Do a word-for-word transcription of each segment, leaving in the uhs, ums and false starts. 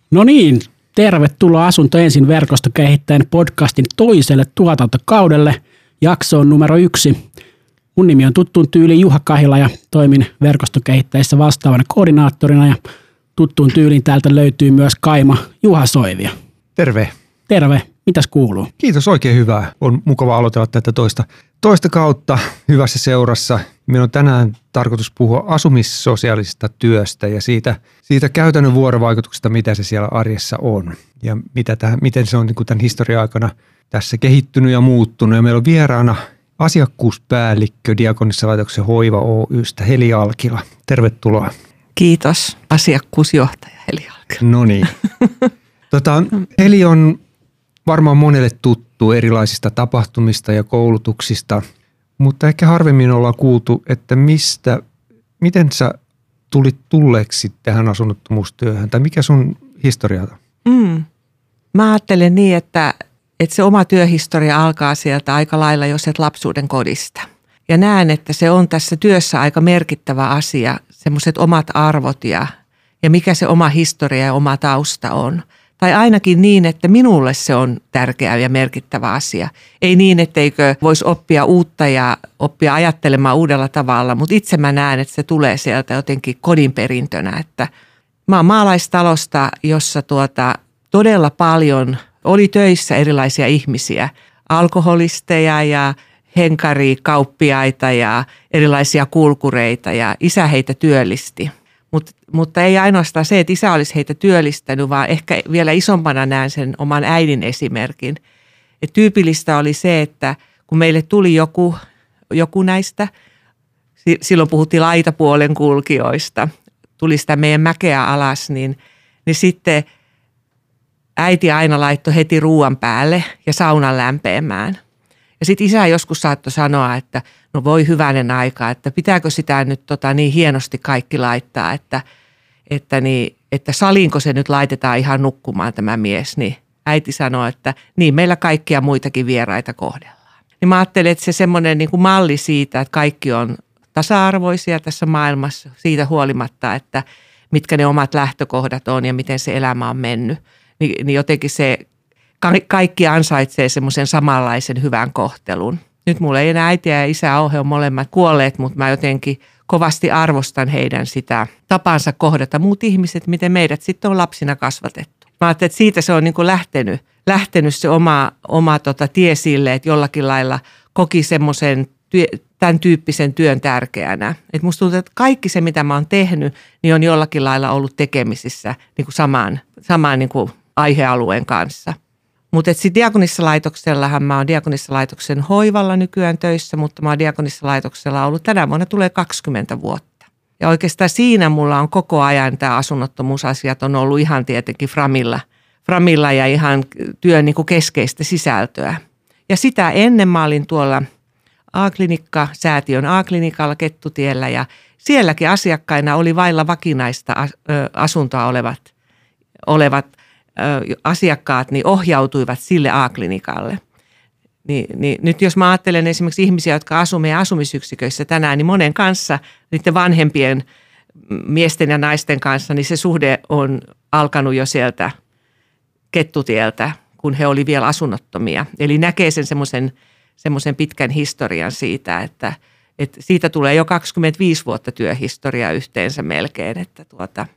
No niin, tervetuloa Asunto ensin verkostokehittäjän podcastin toiselle tuotantokaudelle. Jakso on numero yksi. Mun nimi on tuttuun tyyliin Juha Kahila ja toimin verkostokehittäjissä vastaavana koordinaattorina. Ja tuttuun tyyliin täältä löytyy myös Kaima Juha Soivia. Terve. Terve. Mitäs kuuluu? Kiitos, oikein hyvää. On mukava aloitella tätä toista, toista kautta hyvässä seurassa. Meillä on tänään tarkoitus puhua asumissosiaalisesta työstä ja siitä, siitä käytännön vuorovaikutuksesta, mitä se siellä arjessa on. Ja mitä tähän, miten se on niin kuin tämän historian aikana tässä kehittynyt ja muuttunut. Ja meillä on vieraana asiakkuuspäällikkö Diakonissalaitoksen Hoiva Oy:stä Heli Alkila. Tervetuloa. Kiitos, asiakkuusjohtaja Heli Alkila. No niin. tota, Heli on varmaan monelle tuttu erilaisista tapahtumista ja koulutuksista, mutta ehkä harvemmin ollaan kuultu, että mistä, miten sä tulit tulleeksi tähän asunnottomuustyöhön, tai mikä sun historia on? Mm. Mä ajattelen niin, että, että se oma työhistoria alkaa sieltä aika lailla jo sieltä lapsuuden kodista. Ja näen, että se on tässä työssä aika merkittävä asia, semmoiset omat arvot ja, ja mikä se oma historia ja oma tausta on. Tai ainakin niin, että minulle se on tärkeä ja merkittävä asia. Ei niin, etteikö voisi oppia uutta ja oppia ajattelemaan uudella tavalla, mutta itse mä näen, että se tulee sieltä jotenkin kodin perintönä. Että mä oon maalaistalosta, jossa tuota, todella paljon oli töissä erilaisia ihmisiä, alkoholisteja ja henkarikauppiaita ja erilaisia kulkureita ja isä heitä työllisti. Mut, mutta ei ainoastaan se, että isä olisi heitä työllistänyt, vaan ehkä vielä isompana näen sen oman äidin esimerkin. Et tyypillistä oli se, että kun meille tuli joku, joku näistä, silloin puhuttiin laitapuolen kulkijoista, tuli sitä meidän mäkeä alas, niin, niin sitten äiti aina laittoi heti ruuan päälle ja saunan lämpeämään. Ja sitten isä joskus saattoi sanoa, että no voi hyvänen aika, että pitääkö sitä nyt tota niin hienosti kaikki laittaa, että, että, niin, että salinko se nyt laitetaan ihan nukkumaan tämä mies. Niin äiti sanoi, että niin meillä kaikkia muitakin vieraita kohdellaan. Niin mä ajattelin, että se semmoinen niin kuin malli siitä, että kaikki on tasa-arvoisia tässä maailmassa siitä huolimatta, että mitkä ne omat lähtökohdat on ja miten se elämä on mennyt. Niin, niin jotenkin se kaikki ansaitsee semmoisen samanlaisen hyvän kohtelun. Nyt mulla ei enää äitiä ja isää ole, he on molemmat kuolleet, mutta mä jotenkin kovasti arvostan heidän sitä tapansa kohdata muut ihmiset, miten meidät sitten on lapsina kasvatettu. Mä ajattelin, että siitä se on niin kuin lähtenyt, lähtenyt se oma, oma tota tie sille, että jollakin lailla koki semmoisen tämän tyyppisen työn tärkeänä. Et musta tuntuu, että kaikki se, mitä mä oon tehnyt, niin on jollakin lailla ollut tekemisissä niin kuin saman, saman niin kuin aihealueen kanssa. Mutta sitten Diakonissalaitoksellahan mä oon Diakonissalaitoksen hoivalla nykyään töissä, mutta mä oon Diakonissalaitoksella ollut tänä vuonna tulee kaksikymmentä vuotta. Ja oikeastaan siinä mulla on koko ajan tämä asunnottomuusasiat on ollut ihan tietenkin Framilla, Framilla ja ihan työn niin kuin keskeistä sisältöä. Ja sitä ennen mä olin tuolla A-klinikka, säätiön A-klinikalla Kettutiellä ja sielläkin asiakkaina oli vailla vakinaista asuntoa olevat, olevat asiakkaat niin ohjautuivat sille A-klinikalle. Niin, niin, nyt jos mä ajattelen esimerkiksi ihmisiä, jotka asuu meidän asumisyksiköissä tänään, niin monen kanssa, niiden vanhempien miesten ja naisten kanssa, niin se suhde on alkanut jo sieltä Kettutieltä, kun he oli vielä asunnottomia. Eli näkee sen semmoisen semmoisen pitkän historian siitä, että, että siitä tulee jo kaksikymmentäviisi vuotta työhistoriaa yhteensä melkein. Että, tuota,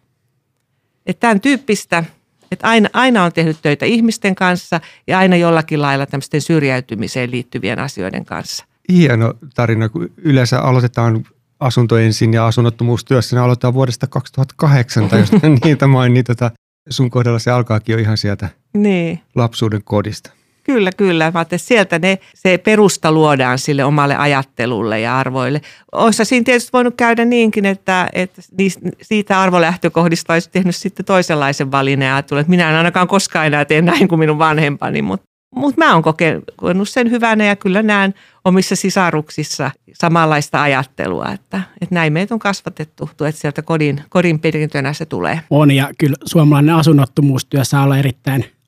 että tämän tyyppistä, että aina, aina on tehnyt töitä ihmisten kanssa ja aina jollakin lailla tämmöisten syrjäytymiseen liittyvien asioiden kanssa. Hieno tarina, kun yleensä aloitetaan asunto ensin ja asunnottomuustyössä, ne aloitetaan vuodesta kaksituhattakahdeksan, tai jos niitä main, niin tota, sun kohdalla se alkaakin jo ihan sieltä niin. lapsuuden kodista. Kyllä, kyllä. Mä ajattelin, sieltä ne, se perusta luodaan sille omalle ajattelulle ja arvoille. Olisi siinä tietysti voinut käydä niinkin, että, että siitä arvolähtökohdista olisi tehnyt sitten toisenlaisen valinnan ja ajattelin, että minä en ainakaan koskaan enää tee näin kuin minun vanhempani. Mutta mut mä oon kokenut sen hyvänä ja kyllä näen omissa sisaruksissa samanlaista ajattelua, että, että näin meitä on kasvatettu, että sieltä kodin, kodin perintönä se tulee. On ja kyllä suomalainen asunnottomuustyö saa olla erittäin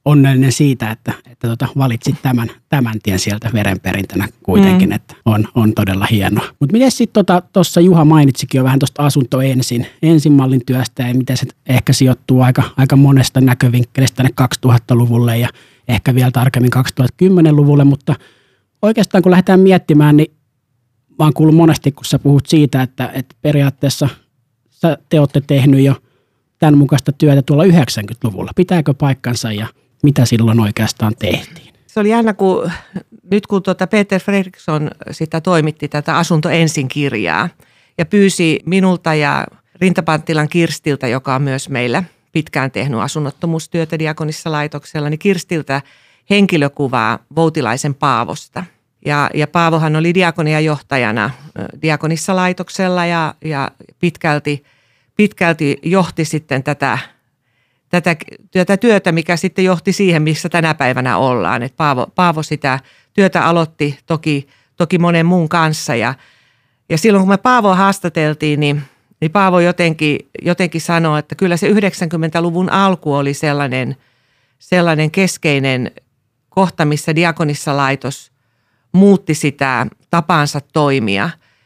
onnellinen siitä, että, että tota, valitsit tämän, tämän tien sieltä verenperintönä kuitenkin, mm. että on, on todella hienoa. Mutta miten sitten tuossa tota, Juha mainitsikin jo vähän tuosta asunto ensin, ensin mallin työstä ja miten se ehkä sijoittuu aika, aika monesta näkövinkkelistä tänne kaksituhattaluvulle ja ehkä vielä tarkemmin kaksituhattakymmenluvulle, mutta oikeastaan kun lähdetään miettimään, niin mä oon kuullut monesti, kun sä puhut siitä, että, että periaatteessa sä, te olette tehnyt jo tämän mukaista työtä tuolla yhdeksänkymmentäluvulla. Pitääkö paikkansa ja mitä silloin oikeastaan tehtiin? Se oli jännä, kun nyt kun tuota Peter Fredriksson sitä toimitti tätä Asunto ensin -kirjaa ja pyysi minulta ja Rintapanttilan Kirstiltä, joka on myös meillä pitkään tehnyt asunnottomuustyötä Diakonissalaitoksella, niin Kirstiltä henkilökuvaa Voutilaisen Paavosta. Ja, ja Paavohan oli diakoniajohtajana Diakonissalaitoksella ja, ja pitkälti, pitkälti johti sitten tätä, tätä, tätä työtä, mikä sitten johti siihen, missä tänä päivänä ollaan. Et Paavo, Paavo sitä työtä aloitti toki, toki monen muun kanssa ja, ja silloin kun me Paavoa haastateltiin, niin, niin Paavo jotenkin, jotenkin sanoi, että kyllä se yhdeksänkymmentäluvun alku oli sellainen, sellainen keskeinen kohta, missä Diakonissalaitos muutti sitä tapaansa toimia.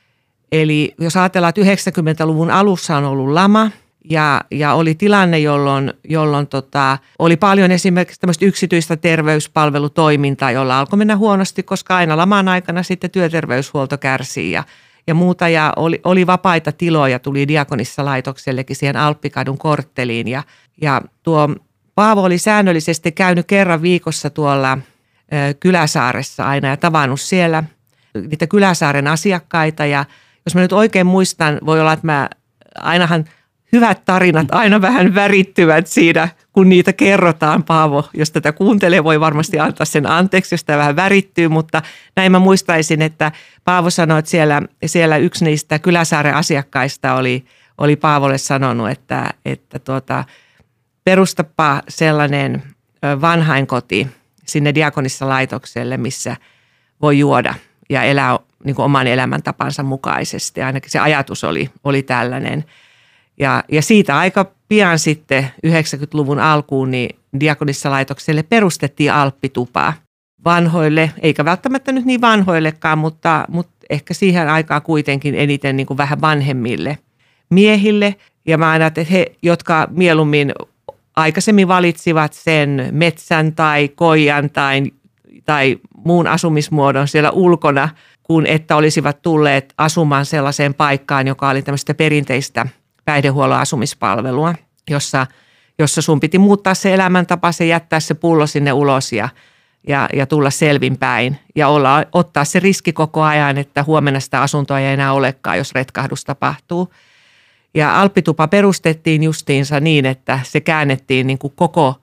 Eli jos ajatellaan, että yhdeksänkymmentäluvun alussa on ollut lama ja, ja oli tilanne, jolloin, jolloin tota, oli paljon esimerkiksi tämmöistä yksityistä terveyspalvelutoimintaa, jolla alkoi mennä huonosti, koska aina laman aikana sitten työterveyshuolto kärsii ja, ja muuta. Ja oli, oli vapaita tiloja, tuli Diakonissalaitoksellekin siihen Alppikadun kortteliin ja, ja tuo Paavo oli säännöllisesti käynyt kerran viikossa tuolla Kyläsaaressa aina ja tavannut siellä niitä Kyläsaaren asiakkaita. Ja jos mä nyt oikein muistan, voi olla, että mä ainahan hyvät tarinat aina vähän värittyvät siinä, kun niitä kerrotaan. Paavo, jos tätä kuuntelee, voi varmasti antaa sen anteeksi, jos tämä vähän värittyy, mutta näin mä muistaisin, että Paavo sanoi, että siellä, siellä yksi niistä Kyläsaaren asiakkaista oli, oli Paavolle sanonut, että, että tuota, perustapa sellainen vanhainkoti sinne Diakonissalaitokselle, missä voi juoda ja elää niin kuin oman elämäntapansa mukaisesti. Ainakin se ajatus oli, oli tällainen. Ja, ja siitä aika pian sitten yhdeksänkymmentäluvun alkuun niin Diakonissalaitokselle perustettiin Alppitupa vanhoille, eikä välttämättä nyt niin vanhoillekaan, mutta, mutta ehkä siihen aikaan kuitenkin eniten niin kuin vähän vanhemmille miehille. Ja mä ajattelen, että he, jotka mieluummin aikaisemmin valitsivat sen metsän tai koijan tai, tai muun asumismuodon siellä ulkona, kun että olisivat tulleet asumaan sellaiseen paikkaan, joka oli tämmöistä perinteistä päihdehuollon asumispalvelua, jossa, jossa sun piti muuttaa se elämäntapa, se jättää se pullo sinne ulos ja, ja, ja tulla selvinpäin ja olla, ottaa se riski koko ajan, että huomenna sitä asuntoa ei enää olekaan, jos retkahdus tapahtuu. Ja Alppitupa perustettiin justiinsa niin, että se käännettiin niin kuin koko,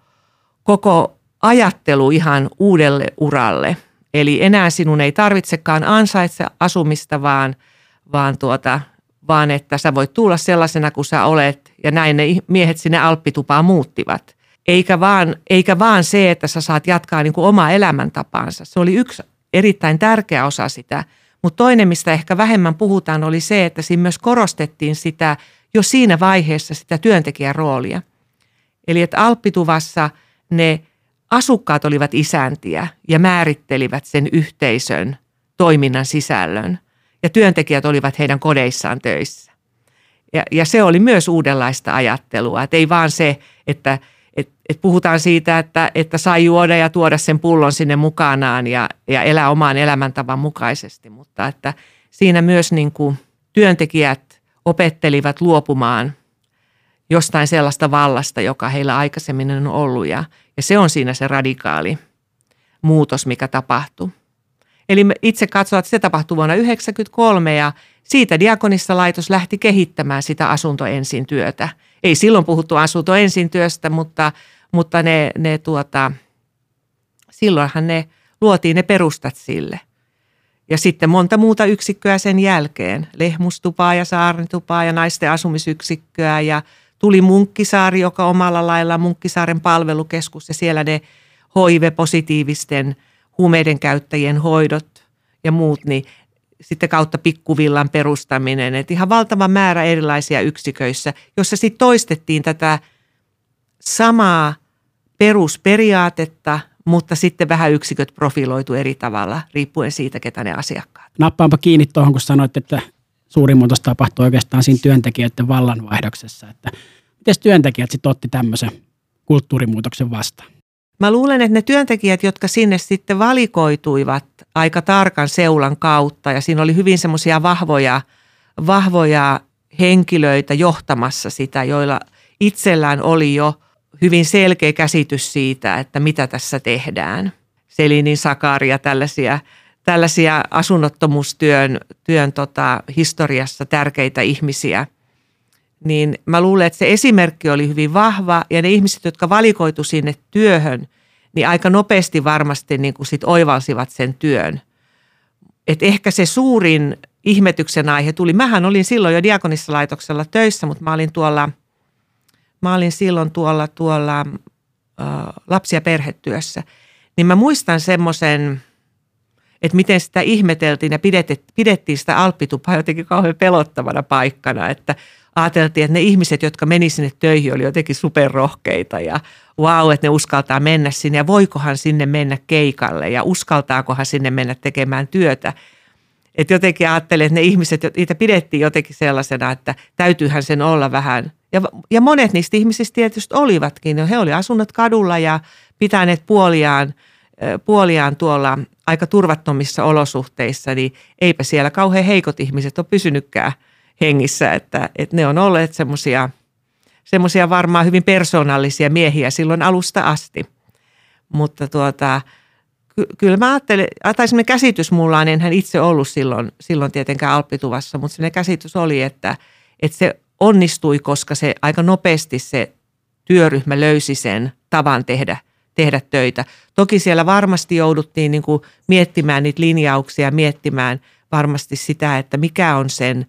koko ajattelu ihan uudelle uralle. Eli enää sinun ei tarvitsekaan ansaitse asumista, vaan, vaan, tuota, vaan että sä voit tulla sellaisena kuin sä olet. Ja näin ne miehet sinne Alppitupaan muuttivat. Eikä vaan, eikä vaan se, että sä saat jatkaa niin kuin omaa elämäntapaansa. Se oli yksi erittäin tärkeä osa sitä. Mutta toinen, mistä ehkä vähemmän puhutaan, oli se, että siinä myös korostettiin sitä jo siinä vaiheessa sitä työntekijän roolia. Eli että Alppituvassa ne asukkaat olivat isäntiä ja määrittelivät sen yhteisön toiminnan sisällön. Ja työntekijät olivat heidän kodeissaan töissä. Ja, ja se oli myös uudenlaista ajattelua. Että ei vaan se, että et, et puhutaan siitä, että, että sai juoda ja tuoda sen pullon sinne mukanaan ja, ja elää omaan elämäntavan mukaisesti. Mutta että siinä myös niin kuin työntekijät opettelivat luopumaan jostain sellaista vallasta, joka heillä aikaisemmin on ollut. Ja, ja se on siinä se radikaali muutos, mikä tapahtui. Eli itse katsoin, että se tapahtui vuonna yhdeksänkymmentäkolme ja siitä Diakonissalaitos lähti kehittämään sitä asunto ensin työtä. Ei silloin puhuttu asunto ensin työstä, mutta, mutta ne, ne tuota, silloinhan ne luotiin ne perustat sille. Ja sitten monta muuta yksikköä sen jälkeen, Lehmustupaa ja Saarnitupaa ja naisten asumisyksikköä ja tuli Munkkisaari, joka omalla lailla Munkkisaaren palvelukeskus ja siellä ne H I V-positiivisten huumeiden käyttäjien hoidot ja muut, niin sitten kautta Pikkuvillan perustaminen, että ihan valtava määrä erilaisia yksiköissä, jossa sitten toistettiin tätä samaa perusperiaatetta, mutta sitten vähän yksiköt profiloitu eri tavalla, riippuen siitä, ketä ne asiakkaat. Nappaanpa kiinni tuohon, kun sanoit, että suurin muutos tapahtui oikeastaan siinä työntekijöiden vallanvaihdoksessa. Että miten työntekijät sitten otti tämmöisen kulttuurimuutoksen vastaan? Mä luulen, että ne työntekijät, jotka sinne sitten valikoituivat aika tarkan seulan kautta, ja siinä oli hyvin semmoisia vahvoja, vahvoja henkilöitä johtamassa sitä, joilla itsellään oli jo hyvin selkeä käsitys siitä, että mitä tässä tehdään. Selinin Sakaria, tällaisia, tällaisia asunnottomuustyön työn, tota, historiassa tärkeitä ihmisiä. Niin mä luulen, että se esimerkki oli hyvin vahva, ja ne ihmiset, jotka valikoitu sinne työhön, niin aika nopeasti varmasti niin kuin sit oivalsivat sen työn. Et ehkä se suurin ihmetyksen aihe tuli, mähän olin silloin jo Diakonissalaitoksella töissä, mutta mä olin tuolla, mä olin silloin tuolla, tuolla ä, lapsi- ja perhetyössä, niin mä muistan semmoisen, että miten sitä ihmeteltiin ja pidettiin sitä Alppitupaa jotenkin kauhean pelottavana paikkana, että ajateltiin, että ne ihmiset, jotka meni sinne töihin, oli jotenkin superrohkeita ja vau, että ne uskaltaa mennä sinne ja voikohan sinne mennä keikalle ja uskaltaakohan sinne mennä tekemään työtä. Että jotenkin ajattelin, että ne ihmiset, niitä pidettiin jotenkin sellaisena, että täytyyhän sen olla vähän. Ja, ja monet niistä ihmisistä tietysti olivatkin. He olivat asunnot kadulla ja pitäneet puoliaan, puoliaan tuolla aika turvattomissa olosuhteissa, niin eipä siellä kauhean heikot ihmiset ole pysynytkään hengissä, että, että ne on olleet semmoisia semmoisia varmaan hyvin persoonallisia miehiä silloin alusta asti. Mutta tuota, ky- kyllä mä ajattelen, tai semmoinen käsitys mulla on, enhän itse ollut silloin, silloin tietenkään Alppituvassa, mutta semmoinen käsitys oli, että, että se onnistui, koska se aika nopeasti se työryhmä löysi sen tavan tehdä, tehdä töitä. Toki siellä varmasti jouduttiin niin kuin miettimään niitä linjauksia, miettimään varmasti sitä, että mikä on sen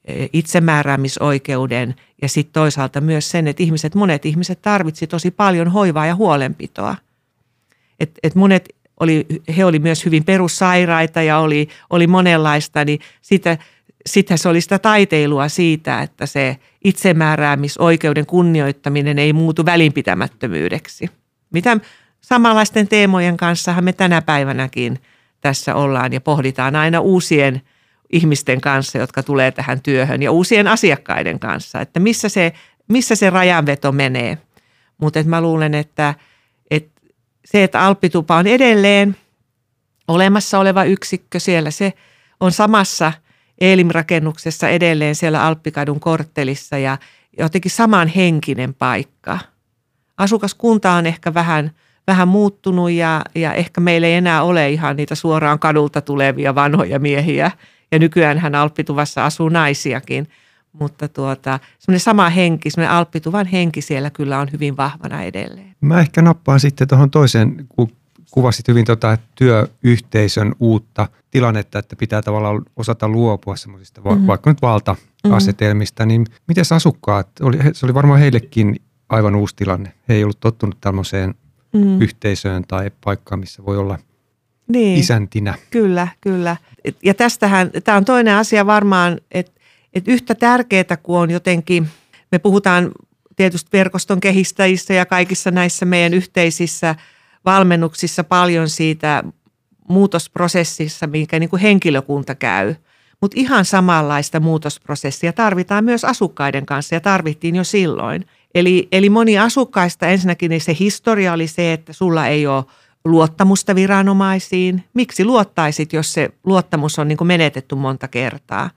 itsemääräämisoikeuden ja sitten toisaalta myös sen, että ihmiset, monet ihmiset tarvitsi tosi paljon hoivaa ja huolenpitoa. Et, et monet oli, he oli myös hyvin perussairaita ja oli, oli monenlaista, niin sitä, sitä se oli sitä taiteilua siitä, että se itsemääräämisoikeuden kunnioittaminen ei muutu välinpitämättömyydeksi. Mitä samanlaisten teemojen kanssahan me tänä päivänäkin tässä ollaan ja pohditaan aina uusien ihmisten kanssa, jotka tulee tähän työhön ja uusien asiakkaiden kanssa, että missä se, missä se rajanveto menee. Mutta mä luulen, että, että se, että Alppitupa on edelleen olemassa oleva yksikkö siellä, se on samassa Eelim-rakennuksessa edelleen siellä Alppikadun korttelissa ja jotenkin samanhenkinen paikka. Asukaskunta on ehkä vähän, vähän muuttunut ja, ja ehkä meillä ei enää ole ihan niitä suoraan kadulta tulevia vanhoja miehiä. Ja nykyäänhän Alppituvassa asuu naisiakin, mutta tuota, semmoinen sama henki, semmoinen Alppituvan henki siellä kyllä on hyvin vahvana edelleen. Mä ehkä nappaan sitten tuohon toiseen, kun kuvasit hyvin tuota työyhteisön uutta tilannetta, että pitää tavallaan osata luopua semmoisista mm-hmm. vaikka nyt valta-asetelmista, mm-hmm. niin miten asukkaat, oli, se oli varmaan heillekin aivan uusi tilanne. He ei ollut tottunut tämmöiseen mm-hmm. yhteisöön tai paikkaan, missä voi olla niin, isäntinä. Kyllä, kyllä. Ja tästähän, tämä on toinen asia varmaan, että, että yhtä tärkeää kuin on jotenkin, me puhutaan tietysti verkoston kehittäjissä ja kaikissa näissä meidän yhteisissä valmennuksissa paljon siitä muutosprosessissa, minkä niin kuin henkilökunta käy. Mutta ihan samanlaista muutosprosessia tarvitaan myös asukkaiden kanssa ja tarvittiin jo silloin. Eli, eli moni asukkaista ensinnäkin niin se historia oli se, että sulla ei ole luottamusta viranomaisiin. Miksi luottaisit, jos se luottamus on niin kuin menetetty monta kertaa?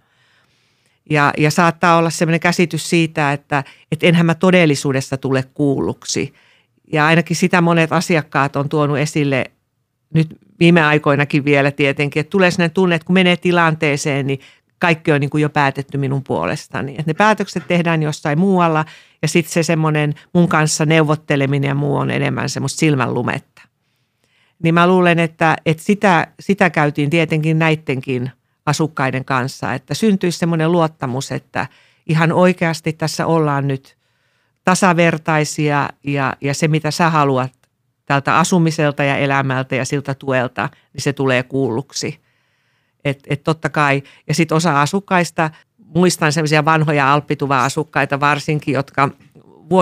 Ja, ja saattaa olla sellainen käsitys siitä, että, että enhän mä todellisuudessa tule kuulluksi. Ja ainakin sitä monet asiakkaat on tuonut esille nyt viime aikoinakin vielä tietenkin, että tulee sellainen tunne, että kun menee tilanteeseen, niin kaikki on niin kuin jo päätetty minun puolestani. Että ne päätökset tehdään jossain muualla ja sitten se semmoinen mun kanssa neuvotteleminen ja muu on enemmän semmoista silmänlumetta. Niin mä luulen, että, että sitä, sitä käytiin tietenkin näidenkin asukkaiden kanssa, että syntyisi semmoinen luottamus, että ihan oikeasti tässä ollaan nyt tasavertaisia ja, ja se, mitä sä haluat tältä asumiselta ja elämältä ja siltä tuelta, niin se tulee kuulluksi. Että et totta kai, ja sitten osa asukkaista, muistan semmoisia vanhoja Alppituva-asukkaita varsinkin, jotka vuosi,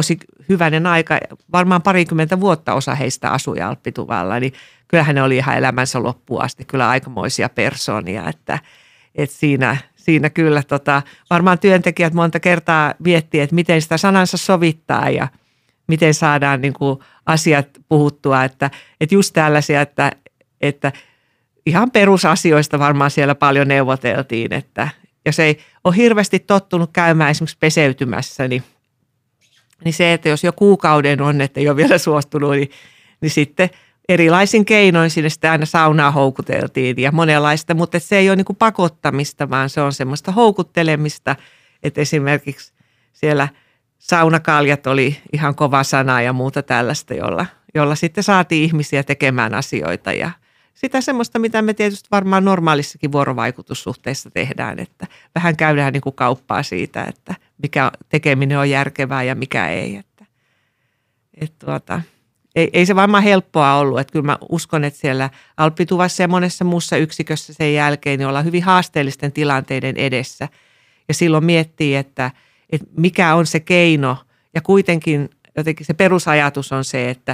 hyvänen aika, varmaan parikymmentä vuotta osa heistä asui Alppituvalla, niin kyllähän ne oli ihan elämänsä loppuun asti kyllä aikamoisia persoonia, että, että siinä, siinä kyllä tota, varmaan työntekijät monta kertaa miettii, että miten sitä sanansa sovittaa ja miten saadaan niin kuin asiat puhuttua, että, että just tällaisia, että, että ihan perusasioista varmaan siellä paljon neuvoteltiin, että jos ei ole hirveästi tottunut käymään esimerkiksi peseytymässä, niin, niin se, että jos jo kuukauden on, että ei ole vielä suostunut, niin, niin sitten erilaisin keinoin sinne sitten aina saunaa houkuteltiin ja monenlaista, mutta se ei ole niin kuin pakottamista, vaan se on semmoista houkuttelemista, että esimerkiksi siellä saunakaljat oli ihan kova sana ja muuta tällaista, jolla, jolla sitten saatiin ihmisiä tekemään asioita ja sitä semmoista, mitä me tietysti varmaan normaalissakin vuorovaikutussuhteissa tehdään, että vähän käydään niin kuin kauppaa siitä, että mikä tekeminen on järkevää ja mikä ei. Että, että tuota, ei, ei se varmaan helppoa ollut, että kyllä mä uskon, että siellä Alppituvassa ja monessa muussa yksikössä sen jälkeen niin ollaan hyvin haasteellisten tilanteiden edessä ja silloin miettii, että, että mikä on se keino ja kuitenkin jotenkin se perusajatus on se, että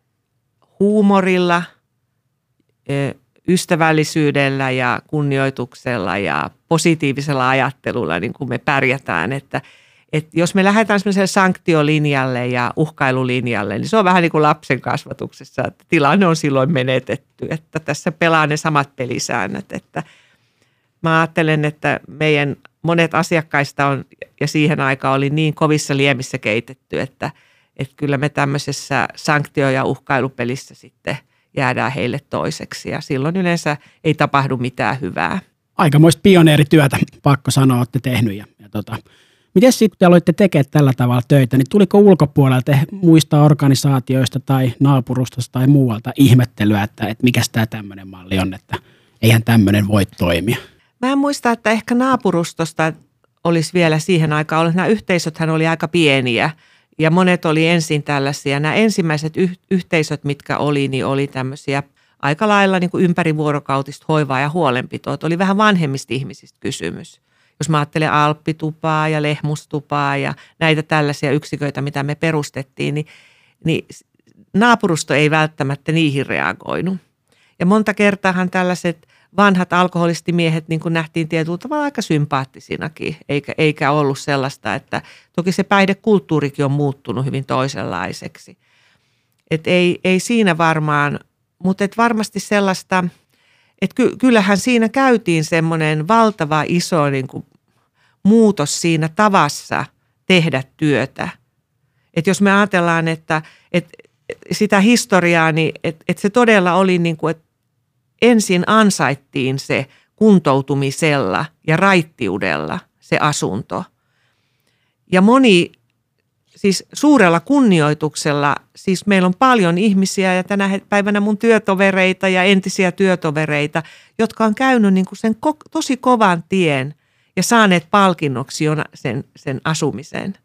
huumorilla, ystävällisyydellä ja kunnioituksella ja positiivisella ajattelulla niin kuin me pärjätään, että, että jos me lähdetään semmoiselle sanktiolinjalle ja uhkailulinjalle, niin se on vähän niin kuin lapsen kasvatuksessa, että tilanne on silloin menetetty, että tässä pelaa ne samat pelisäännöt, että mä ajattelen, että meidän monet asiakkaista on ja siihen aikaan oli niin kovissa liemissä keitetty, että, että kyllä me tämmöisessä sanktio- ja uhkailupelissä sitten jäädään heille toiseksi ja silloin yleensä ei tapahdu mitään hyvää. Aikamoista pioneerityötä, pakko sanoa, olette tehnyt. Ja, ja tota, miten sitten, kun te aloitte tekemään tällä tavalla töitä, niin tuliko ulkopuolelta muista organisaatioista tai naapurustosta tai muualta ihmettelyä, että, että mikäs tämä tämmöinen malli on, että eihän tämmöinen voi toimia? Mä en muista, että ehkä naapurustosta olisi vielä siihen aikaan ollut. Nämä yhteisöthän oli aika pieniä. Ja monet oli ensin tällaisia. Nämä ensimmäiset yh- yhteisöt, mitkä oli, niin oli tämmöisiä aika lailla niin kuin ympärivuorokautista hoivaa ja huolenpitoa. Oli vähän vanhemmista ihmisistä kysymys. Jos mä ajattelen Alppitupaa ja Lehmustupaa ja näitä tällaisia yksiköitä, mitä me perustettiin, niin, niin naapurusto ei välttämättä niihin reagoinut. Ja monta kertaahan tällaiset vanhat alkoholistimiehet niin kuin nähtiin tietyllä tavalla aika sympaattisinakin, eikä, eikä ollut sellaista, että toki se päihdekulttuurikin on muuttunut hyvin toisenlaiseksi. Et ei, ei siinä varmaan, mutta et varmasti sellaista, että ky, kyllähän siinä käytiin semmoinen valtava iso niin kuin muutos siinä tavassa tehdä työtä. Että jos me ajatellaan, että, että sitä historiaa, niin että, että se todella oli niin kuin, että ensin ansaittiin se kuntoutumisella ja raittiudella se asunto. Ja moni, siis suurella kunnioituksella, siis meillä on paljon ihmisiä ja tänä päivänä mun työtovereita ja entisiä työtovereita, jotka on käynyt niin kuin sen ko- tosi kovan tien ja saaneet palkinnoksi sen, sen asumisen.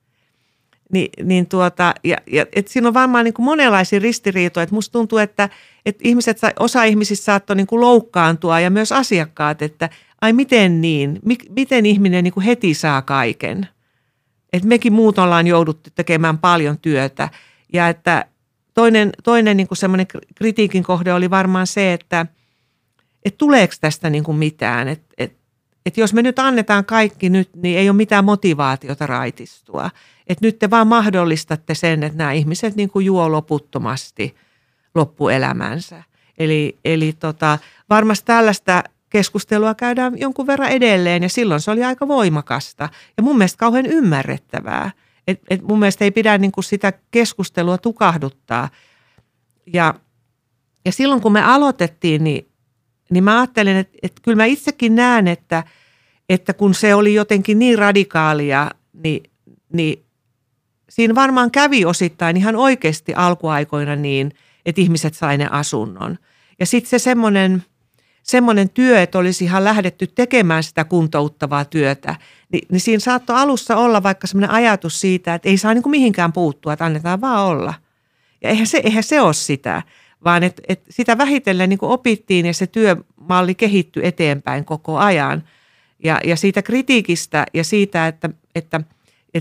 Ni, niin tuota, ja, ja, et siinä on varmaan niin kuin monenlaisia ristiriitoja. Et musta tuntuu, että et ihmiset, osa ihmisistä saattoi niin kuin loukkaantua ja myös asiakkaat, että ai miten niin, Mik, miten ihminen niin kuin heti saa kaiken. Et mekin muut ollaan jouduttu tekemään paljon työtä ja että toinen, toinen niin kuin semmoinen kritiikin kohde oli varmaan se, että et tuleeko tästä niin kuin mitään, että et, et jos me nyt annetaan kaikki nyt, niin ei ole mitään motivaatiota raitistua. Että nyt te vaan mahdollistatte sen, että nämä ihmiset niin kuin juo loputtomasti loppuelämänsä. Eli, eli tota, varmasti tällaista keskustelua käydään jonkun verran edelleen ja silloin se oli aika voimakasta ja mun mielestä kauhean ymmärrettävää. Et, et mun mielestä ei pidä niin kuin sitä keskustelua tukahduttaa. Ja, ja silloin kun me aloitettiin, niin, niin mä ajattelin, että, että kyllä mä itsekin näen, että, että kun se oli jotenkin niin radikaalia, niin, niin siinä varmaan kävi osittain ihan oikeasti alkuaikoina niin, että ihmiset sai ne asunnon. Ja sitten se semmoinen, semmoinen työ, että olisi ihan lähdetty tekemään sitä kuntouttavaa työtä, niin, niin siinä saattoi alussa olla vaikka semmoinen ajatus siitä, että ei saa niin kuin mihinkään puuttua, että annetaan vaan olla. Ja eihän se, eihän se ole sitä, vaan että, että sitä vähitellen niin kuin opittiin ja se työmalli kehittyi eteenpäin koko ajan. Ja, ja siitä kritiikistä ja siitä, että, että, että me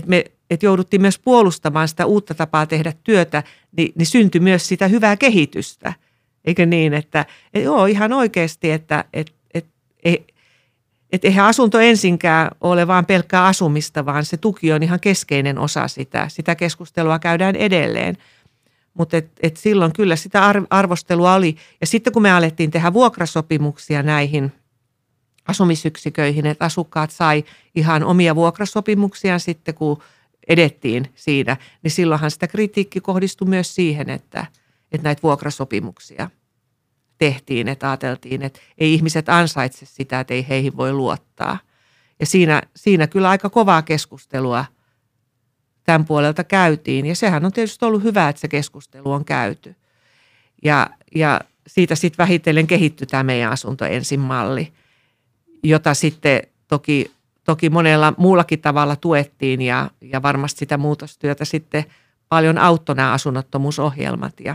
että jouduttiin myös puolustamaan sitä uutta tapaa tehdä työtä, niin, niin syntyi myös sitä hyvää kehitystä. Eikö niin, että et joo, ihan oikeasti, että et, et, et, et eihän asunto ensinkään ole vaan pelkkää asumista, vaan se tuki on ihan keskeinen osa sitä. Sitä keskustelua käydään edelleen. Mutta et, et silloin kyllä sitä arvostelua oli. Ja sitten kun me alettiin tehdä vuokrasopimuksia näihin asumisyksiköihin, että asukkaat sai ihan omia vuokrasopimuksiaan sitten, kun edettiin siinä, niin silloinhan sitä kritiikki kohdistui myös siihen, että, että näitä vuokrasopimuksia tehtiin, että ajateltiin, että ei ihmiset ansaitse sitä, että ei heihin voi luottaa. Ja siinä, siinä kyllä aika kovaa keskustelua tämän puolelta käytiin, ja sehän on tietysti ollut hyvä, että se keskustelu on käyty. Ja, ja siitä sitten vähitellen kehittyi tämä meidän asunto ensin malli, jota sitten toki, toki monella muullakin tavalla tuettiin, ja, ja varmasti sitä muutostyötä sitten paljon auttoi nämä asunnottomuusohjelmat ja,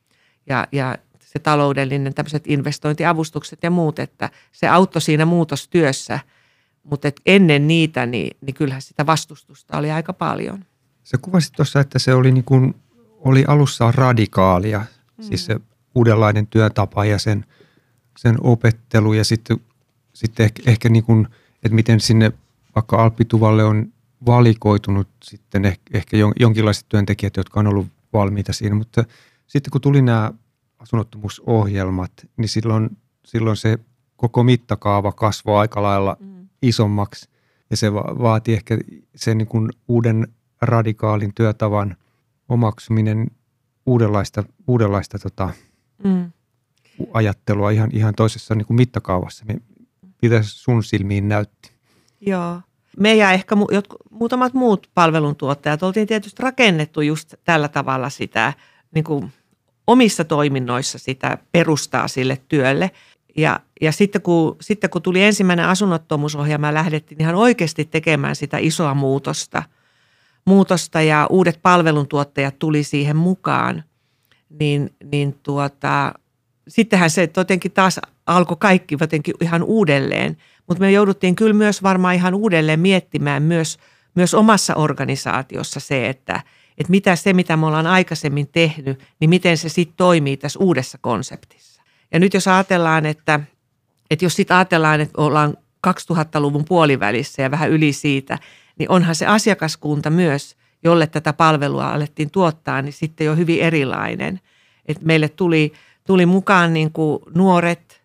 ja, ja se taloudellinen tämmöiset investointiavustukset ja muut, että se auttoi siinä muutostyössä, mutta ennen niitä, niin, niin kyllähän sitä vastustusta oli aika paljon. Sä kuvasit tuossa, että se oli, niin kuin, oli alussa radikaalia, mm. siis se uudenlainen työtapa ja sen, sen opettelu ja sitten, sitten ehkä, ehkä niin kuin, että miten sinne vaikka Alppituvalle on valikoitunut sitten ehkä, ehkä jonkinlaiset työntekijät, jotka on ollut valmiita siinä, mutta sitten kun tuli nämä asunnottomuusohjelmat, niin silloin, silloin se koko mittakaava kasvoi aika lailla mm. isommaksi ja se va- vaati ehkä sen niin kuin uuden radikaalin työtavan omaksuminen uudenlaista, uudenlaista tota, mm. ajattelua ihan, ihan toisessa niin kuin mittakaavassa. Mitä sun silmiin näytti? Joo. Me ja ehkä mu- jotkut, muutamat muut palveluntuottajat oltiin tietysti rakennettu just tällä tavalla sitä niin kuin omissa toiminnoissa sitä perustaa sille työlle. Ja, ja sitten, kun, sitten kun tuli ensimmäinen asunnottomuusohjelma, lähdettiin ihan oikeasti tekemään sitä isoa muutosta. muutosta ja uudet palveluntuottajat tuli siihen mukaan, niin, niin tuota, sittenhän se jotenkin taas alkoi kaikki jotenkin ihan uudelleen. Mutta me jouduttiin kyllä myös varmaan ihan uudelleen miettimään myös, myös omassa organisaatiossa se, että, että mitä se, mitä me ollaan aikaisemmin tehnyt, niin miten se sitten toimii tässä uudessa konseptissa. Ja nyt jos ajatellaan, että, että jos sitten ajatellaan, että ollaan kaksituhattaluvun puolivälissä ja vähän yli siitä, niin onhan se asiakaskunta myös, jolle tätä palvelua alettiin tuottaa, niin sitten jo hyvin erilainen. Et meille tuli, tuli mukaan niin kuin nuoret,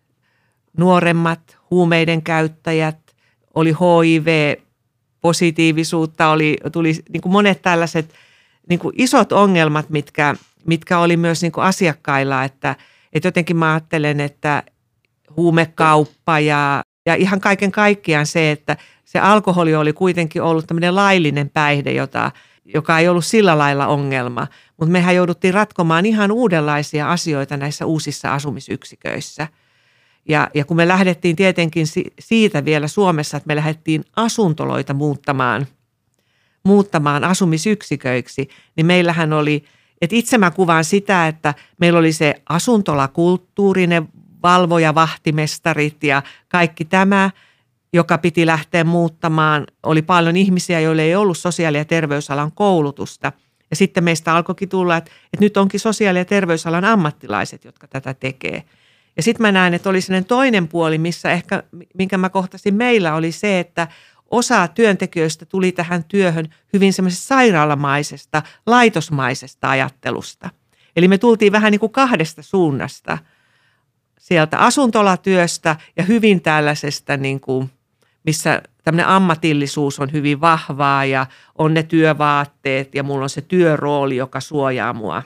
nuoremmat, huumeiden käyttäjät, oli H I V-positiivisuutta, oli, tuli niin kuin monet tällaiset niin kuin isot ongelmat, mitkä, mitkä oli myös niin kuin asiakkailla, että, että jotenkin mä ajattelen, että huumekauppa ja, ja ihan kaiken kaikkiaan se, että se alkoholi oli kuitenkin ollut tämmöinen laillinen päihde, jota, joka ei ollut sillä lailla ongelma, mutta mehän jouduttiin ratkomaan ihan uudenlaisia asioita näissä uusissa asumisyksiköissä. Ja, ja kun me lähdettiin tietenkin siitä vielä Suomessa, että me lähdettiin asuntoloita muuttamaan, muuttamaan asumisyksiköiksi, niin meillähän oli, että itse mä kuvaan sitä, että meillä oli se asuntolakulttuuri, ne valvoja, vahtimestarit ja kaikki tämä, joka piti lähteä muuttamaan. Oli paljon ihmisiä, joille ei ollut sosiaali- ja terveysalan koulutusta. Ja sitten meistä alkoikin tulla, että, että nyt onkin sosiaali- ja terveysalan ammattilaiset, jotka tätä tekee. Ja sitten mä näen, että oli sellainen toinen puoli, missä ehkä, minkä mä kohtasin meillä, oli se, että osa työntekijöistä tuli tähän työhön hyvin semmoisesta sairaalamaisesta, laitosmaisesta ajattelusta. Eli me tultiin vähän niin kuin kahdesta suunnasta, sieltä asuntolatyöstä ja hyvin tällaisesta, niin kuin, missä tämmöinen ammatillisuus on hyvin vahvaa ja on ne työvaatteet ja mulla on se työrooli, joka suojaa mua.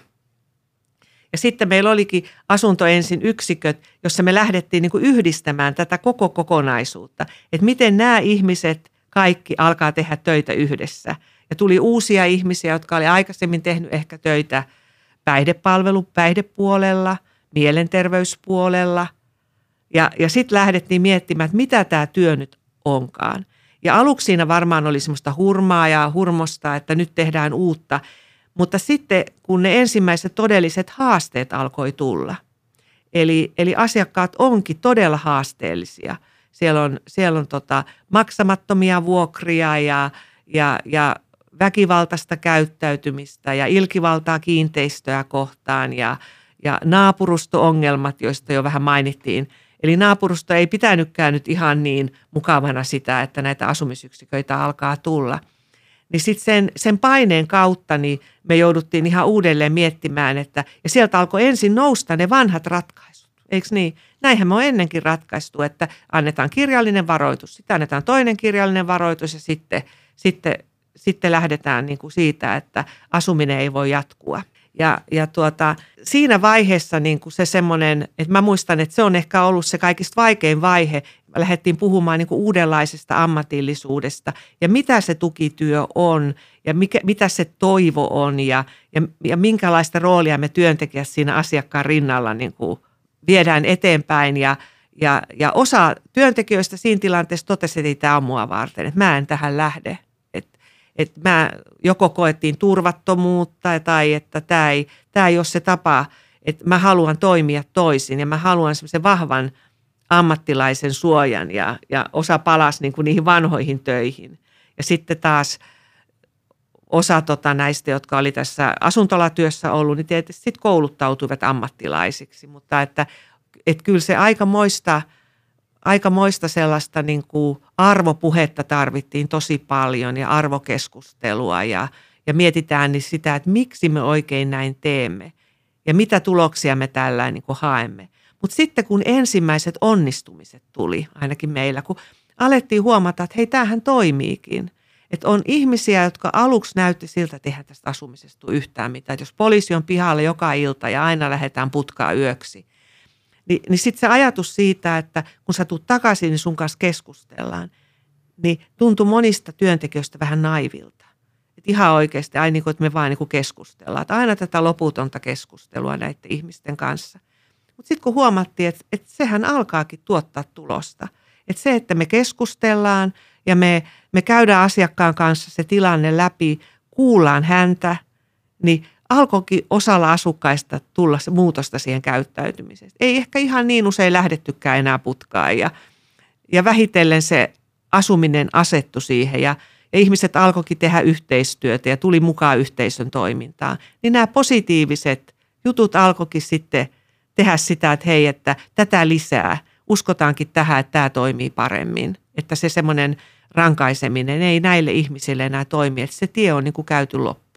Ja sitten meillä olikin asunto ensin yksiköt, jossa me lähdettiin niin kuin yhdistämään tätä koko kokonaisuutta, että miten nämä ihmiset kaikki alkaa tehdä töitä yhdessä. Ja tuli uusia ihmisiä, jotka oli aikaisemmin tehnyt ehkä töitä päihdepalvelu, päihdepuolella, mielenterveyspuolella. Ja, ja sitten lähdettiin miettimään, että mitä tämä työ nyt onkaan. Ja aluksi siinä varmaan oli semmoista hurmaa ja hurmosta, että nyt tehdään uutta. Mutta sitten kun ne ensimmäiset todelliset haasteet alkoi tulla, eli, eli asiakkaat onkin todella haasteellisia. Siellä on, siellä on tota, maksamattomia vuokria ja, ja, ja väkivaltaista käyttäytymistä ja ilkivaltaa kiinteistöä kohtaan ja, ja naapurusto-ongelmat, joista jo vähän mainittiin. Eli naapurusto ei pitänytkään nyt ihan niin mukavana sitä, että näitä asumisyksiköitä alkaa tulla. Niin sitten sen, sen paineen kautta niin me jouduttiin ihan uudelleen miettimään, että ja sieltä alkoi ensin nousta ne vanhat ratkaisut. Eikö niin? Näinhän me on ennenkin ratkaistu, että annetaan kirjallinen varoitus, sitten annetaan toinen kirjallinen varoitus ja sitten, sitten, sitten lähdetään niin kuin siitä, että asuminen ei voi jatkua. Ja, ja tuota, siinä vaiheessa niin kuin se semmoinen, että mä muistan, että se on ehkä ollut se kaikista vaikein vaihe. Me lähdettiin puhumaan niin kuin uudenlaisesta ammatillisuudesta ja mitä se tukityö on ja mikä, mitä se toivo on ja, ja, ja minkälaista roolia me työntekijät siinä asiakkaan rinnalla niin kuin viedään eteenpäin. Ja, ja, ja osa työntekijöistä siinä tilanteessa totesi, että tämä on mua varten, että mä en tähän lähde. Että mä joko koettiin turvattomuutta tai että tämä ei, tämä ei ole se tapa, että mä haluan toimia toisin ja mä haluan semmoisen vahvan ammattilaisen suojan ja, ja osa palasi niin kuin niihin vanhoihin töihin. Ja sitten taas osa tota näistä, jotka oli tässä asuntolatyössä ollut, niin tietysti sitten kouluttautuivat ammattilaisiksi, mutta että, että kyllä se aikamoista Aikamoista sellaista niin kuin arvopuhetta tarvittiin tosi paljon ja arvokeskustelua ja, ja mietitään niin sitä, että miksi me oikein näin teemme ja mitä tuloksia me tällä niin kuin haemme. Mutta sitten kun ensimmäiset onnistumiset tuli, ainakin meillä, kun alettiin huomata, että hei, tämähän toimiikin. Että on ihmisiä, jotka aluksi näytti siltä, että eihän tästä asumisesta tule yhtään mitään. Että jos poliisi on pihalla joka ilta ja aina lähdetään putkaa yöksi, Niin, niin sitten se ajatus siitä, että kun sä tulet takaisin, niin sun kanssa keskustellaan, niin tuntui monista työntekijöistä vähän naivilta. Et ihan oikeasti, aina niin kuin, että me vaan niin kuin keskustellaan. Että aina tätä loputonta keskustelua näiden ihmisten kanssa. Mutta sitten kun huomattiin, että, että sehän alkaakin tuottaa tulosta. Että se, että me keskustellaan ja me, me käydään asiakkaan kanssa se tilanne läpi, kuullaan häntä, niin alkoikin osalla asukkaista tulla se muutosta siihen käyttäytymiseen. Ei ehkä ihan niin usein lähdettykään enää putkaan ja, ja vähitellen se asuminen asettu siihen ja, ja ihmiset alkoikin tehdä yhteistyötä ja tuli mukaan yhteisön toimintaan. Niin nämä positiiviset jutut alkoikin sitten tehdä sitä, että hei, että tätä lisää. Uskotaankin tähän, että tämä toimii paremmin. Että se semmoinen rankaiseminen ei näille ihmisille enää toimi, että se tie on niin kuin käyty loppuun.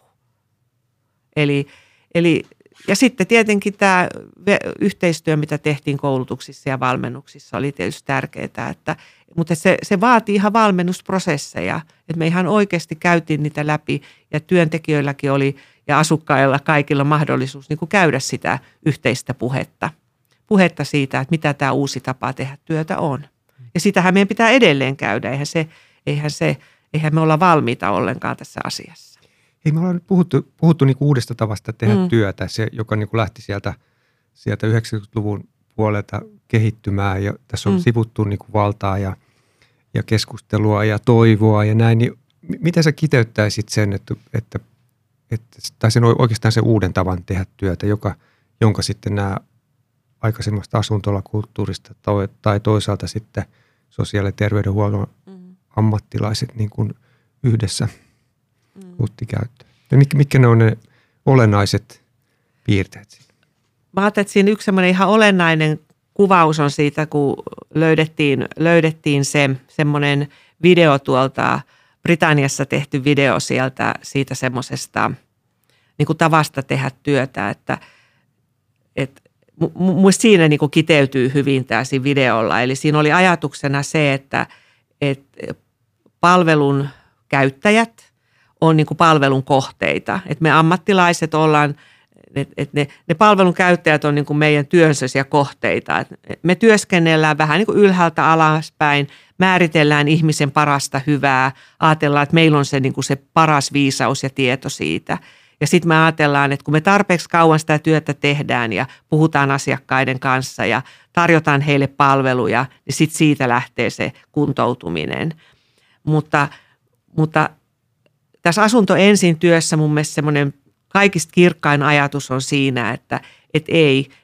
Eli, eli, ja sitten tietenkin tämä yhteistyö, mitä tehtiin koulutuksissa ja valmennuksissa, oli tietysti tärkeää, että, mutta se, se vaatii ihan valmennusprosesseja, että me ihan oikeasti käytiin niitä läpi ja työntekijöilläkin oli ja asukkailla kaikilla mahdollisuus niin kuin käydä sitä yhteistä puhetta, puhetta siitä, että mitä tämä uusi tapa tehdä työtä on. Ja sitähän meidän pitää edelleen käydä, eihän, se, eihän, se, eihän me olla valmiita ollenkaan tässä asiassa. Ei, me ollaan nyt puhuttu, puhuttu niin kuin uudesta tavasta tehdä mm. työtä, se, joka niin kuin lähti sieltä, sieltä yhdeksänkymmentäluvun puolelta kehittymään ja tässä on mm. sivuttu niin kuin valtaa ja, ja keskustelua ja toivoa ja näin. Niin miten sä kiteyttäisit sen, että, että, että tai sen oikeastaan sen uuden tavan tehdä työtä, joka, jonka sitten nämä aikaisemmasta asuntolakulttuurista tai toisaalta sitten sosiaali- ja terveydenhuollon mm. ammattilaiset niin kuin yhdessä otti käyttöön. Ja mitkä ne on ne olennaiset piirteet siinä? Mä ajattelin, että siinä yksi semmoinen ihan olennainen kuvaus on siitä, kun löydettiin, löydettiin se semmoinen video tuolta Britanniassa tehty video sieltä siitä semmoisesta niin kuin tavasta tehdä työtä, että, että muista siinä niin kuin kiteytyy hyvin tämä siinä videolla. Eli siinä oli ajatuksena se, että, että palvelun käyttäjät on niin kuin palvelun kohteita. Että me ammattilaiset ollaan, että ne, ne palvelun käyttäjät on niin kuin meidän työnsä kohteita. Että me työskennellään vähän niin kuin ylhäältä alaspäin, määritellään ihmisen parasta hyvää, ajatellaan, että meillä on se, niin kuin se paras viisaus ja tieto siitä. Ja sitten me ajatellaan, että kun me tarpeeksi kauan sitä työtä tehdään ja puhutaan asiakkaiden kanssa ja tarjotaan heille palveluja, niin sitten siitä lähtee se kuntoutuminen. Mutta, mutta tässä asunto ensin työssä mun mielestä semmoinen kaikista kirkkain ajatus on siinä, että, että ei,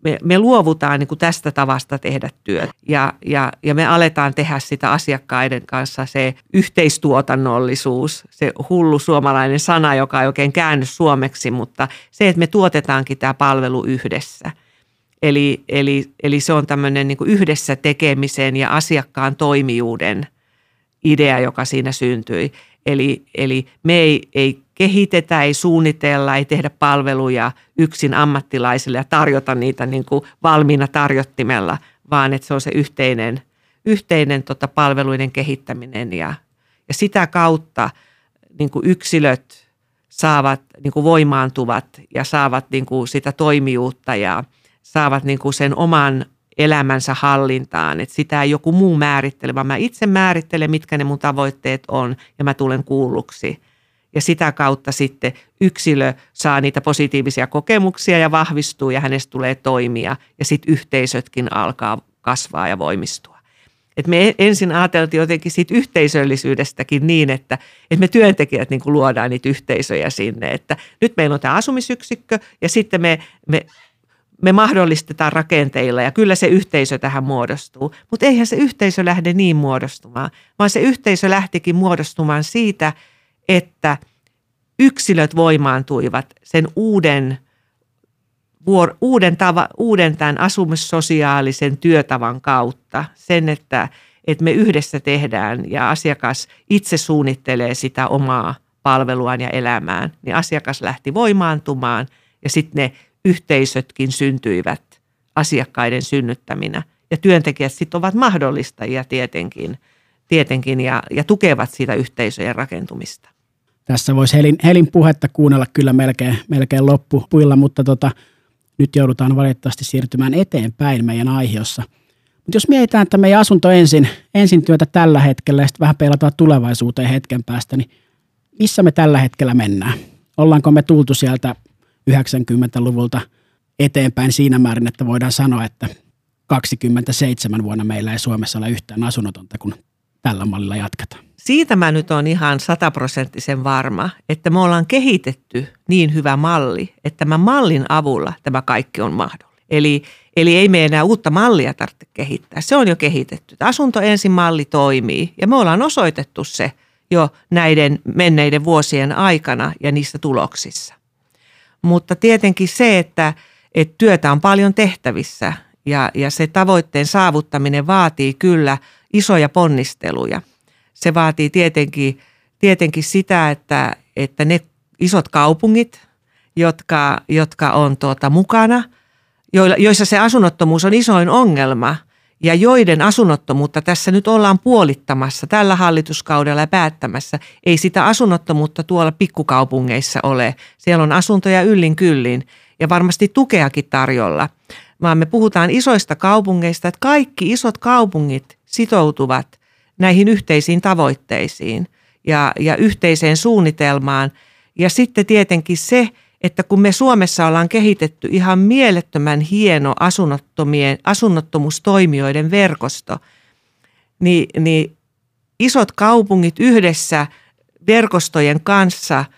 me, me luovutaan niin kuin tästä tavasta tehdä työtä ja, ja, ja me aletaan tehdä sitä asiakkaiden kanssa se yhteistuotannollisuus, se hullu suomalainen sana, joka ei oikein käänny suomeksi, mutta se, että me tuotetaankin tämä palvelu yhdessä. Eli, eli, eli se on tämmöinen niin kuin yhdessä tekemisen ja asiakkaan toimijuuden idea, joka siinä syntyi. Eli, eli me ei, ei kehitetä, ei suunnitella, ei tehdä palveluja yksin ammattilaisille ja tarjota niitä niin kuin valmiina tarjottimella, vaan että se on se yhteinen, yhteinen tota palveluiden kehittäminen ja, ja sitä kautta niin kuin yksilöt saavat, niin kuin voimaantuvat ja saavat niin kuin sitä toimijuutta ja saavat niin kuin sen oman elämänsä hallintaan, että sitä ei joku muu määrittele, vaan mä itse määrittelen, mitkä ne mun tavoitteet on ja mä tulen kuulluksi. Ja sitä kautta sitten yksilö saa niitä positiivisia kokemuksia ja vahvistuu ja hänestä tulee toimia ja sitten yhteisötkin alkaa kasvaa ja voimistua. Et me ensin ajateltiin jotenkin siitä yhteisöllisyydestäkin niin, että, että me työntekijät niin kuin luodaan niitä yhteisöjä sinne, että nyt meillä on tämä asumisyksikkö ja sitten me, me Me mahdollistetaan rakenteilla ja kyllä se yhteisö tähän muodostuu, mutta eihän se yhteisö lähde niin muodostumaan, vaan se yhteisö lähtikin muodostumaan siitä, että yksilöt voimaantuivat sen uuden, vuor, uuden, tava, uuden tämän asumissosiaalisen työtavan kautta, sen, että, että me yhdessä tehdään ja asiakas itse suunnittelee sitä omaa palveluaan ja elämään, niin asiakas lähti voimaantumaan ja sitten ne yhteisötkin syntyivät asiakkaiden synnyttäminä ja työntekijät sitten ovat mahdollistajia tietenkin, tietenkin ja, ja tukevat sitä yhteisöjen rakentumista. Tässä voisi Helin, Helin puhetta kuunnella kyllä melkein, melkein loppupuilla, mutta tota, nyt joudutaan valitettavasti siirtymään eteenpäin meidän aiheessa. Mutta jos mietitään, että meidän asunto ensin, ensin työtä tällä hetkellä ja sitten vähän peilataan tulevaisuuteen hetken päästä, niin missä me tällä hetkellä mennään? Ollaanko me tultu sieltä yhdeksänkymmentäluvulta eteenpäin siinä määrin, että voidaan sanoa, että kaksikymmentäseitsemän vuonna meillä ei Suomessa ole yhtään asunnotonta, kun tällä mallilla jatketaan. Siitä mä nyt olen ihan sataprosenttisen varma, että me ollaan kehitetty niin hyvä malli, että tämän mallin avulla tämä kaikki on mahdollista. Eli, eli ei me enää uutta mallia tarvitse kehittää, se on jo kehitetty. Asunto ensin malli toimii ja me ollaan osoitettu se jo näiden menneiden vuosien aikana ja niissä tuloksissa. Mutta tietenkin se, että, että työtä on paljon tehtävissä ja, ja se tavoitteen saavuttaminen vaatii kyllä isoja ponnisteluja. Se vaatii tietenkin, tietenkin sitä, että, että ne isot kaupungit, jotka, jotka on tuota mukana, joissa se asunnottomuus on isoin ongelma ja joiden asunnottomuutta tässä nyt ollaan puolittamassa tällä hallituskaudella ja päättämässä. Ei sitä asunnottomuutta tuolla pikkukaupungeissa ole. Siellä on asuntoja yllin kyllin ja varmasti tukeakin tarjolla. Vaan me puhutaan isoista kaupungeista, että kaikki isot kaupungit sitoutuvat näihin yhteisiin tavoitteisiin ja, ja yhteiseen suunnitelmaan. Ja sitten tietenkin se, että kun me Suomessa ollaan kehitetty ihan mielettömän hieno asunnottomien, asunnottomuustoimijoiden verkosto, niin, niin isot kaupungit yhdessä verkostojen kanssa äh,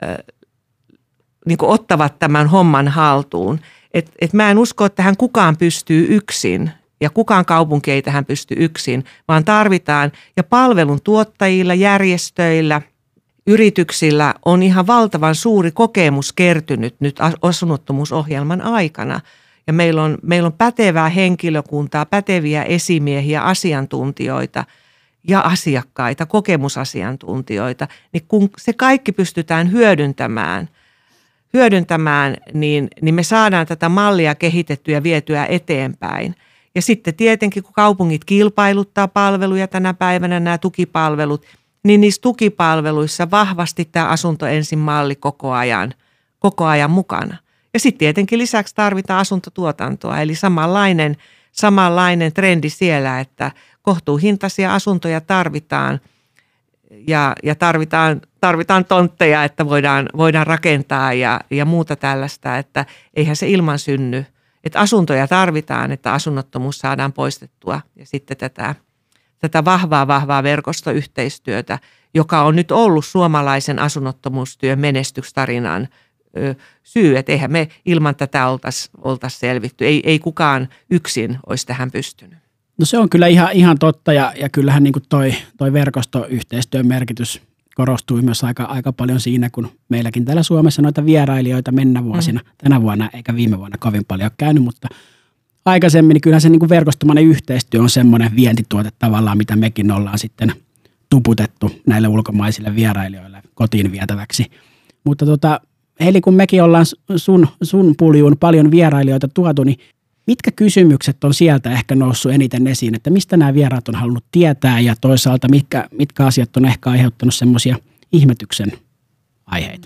niin kuin ottavat tämän homman haltuun. Et, et mä en usko, että tähän kukaan pystyy yksin ja kukaan kaupunki ei tähän pysty yksin, vaan tarvitaan ja palvelun tuottajilla, järjestöillä, yrityksillä on ihan valtavan suuri kokemus kertynyt nyt asunnottomuusohjelman aikana. Ja meillä on, meillä on pätevää henkilökuntaa, päteviä esimiehiä, asiantuntijoita ja asiakkaita, kokemusasiantuntijoita. Niin kun se kaikki pystytään hyödyntämään, hyödyntämään niin, niin me saadaan tätä mallia kehitettyä ja vietyä eteenpäin. Ja sitten tietenkin, kun kaupungit kilpailuttaa palveluja tänä päivänä, nämä tukipalvelut, niin niissä tukipalveluissa vahvasti tämä asunto ensin malli koko ajan, koko ajan mukana. Ja sitten tietenkin lisäksi tarvitaan asuntotuotantoa, eli samanlainen, samanlainen trendi siellä, että kohtuuhintaisia asuntoja tarvitaan ja, ja tarvitaan, tarvitaan tontteja, että voidaan, voidaan rakentaa ja, ja muuta tällaista, että eihän se ilman synny. Että asuntoja tarvitaan, että asunnottomuus saadaan poistettua ja sitten tätä tätä vahvaa, vahvaa verkostoyhteistyötä, joka on nyt ollut suomalaisen asunnottomuustyön menestystarinan syy, että eihän me ilman tätä oltaisi oltais selvitty. Ei, ei kukaan yksin olisi tähän pystynyt. No se on kyllä ihan, ihan totta ja, ja kyllähän niin kuin toi, toi verkostoyhteistyön merkitys korostui myös aika, aika paljon siinä, kun meilläkin täällä Suomessa noita vierailijoita mennä vuosina, mm. tänä vuonna eikä viime vuonna kovin paljon ole käynyt, mutta aikaisemmin niin kyllähän se niin kuin verkostomainen yhteistyö on semmoinen vientituote tavallaan, mitä mekin ollaan sitten tuputettu näille ulkomaisille vierailijoille kotiin vietäväksi. Mutta tota, Heli, kun mekin ollaan sun, sun puljuun paljon vierailijoita tuotu, niin mitkä kysymykset on sieltä ehkä noussut eniten esiin, että mistä nämä vieraat on halunnut tietää ja toisaalta mitkä, mitkä asiat on ehkä aiheuttanut semmoisia ihmetyksen aiheita?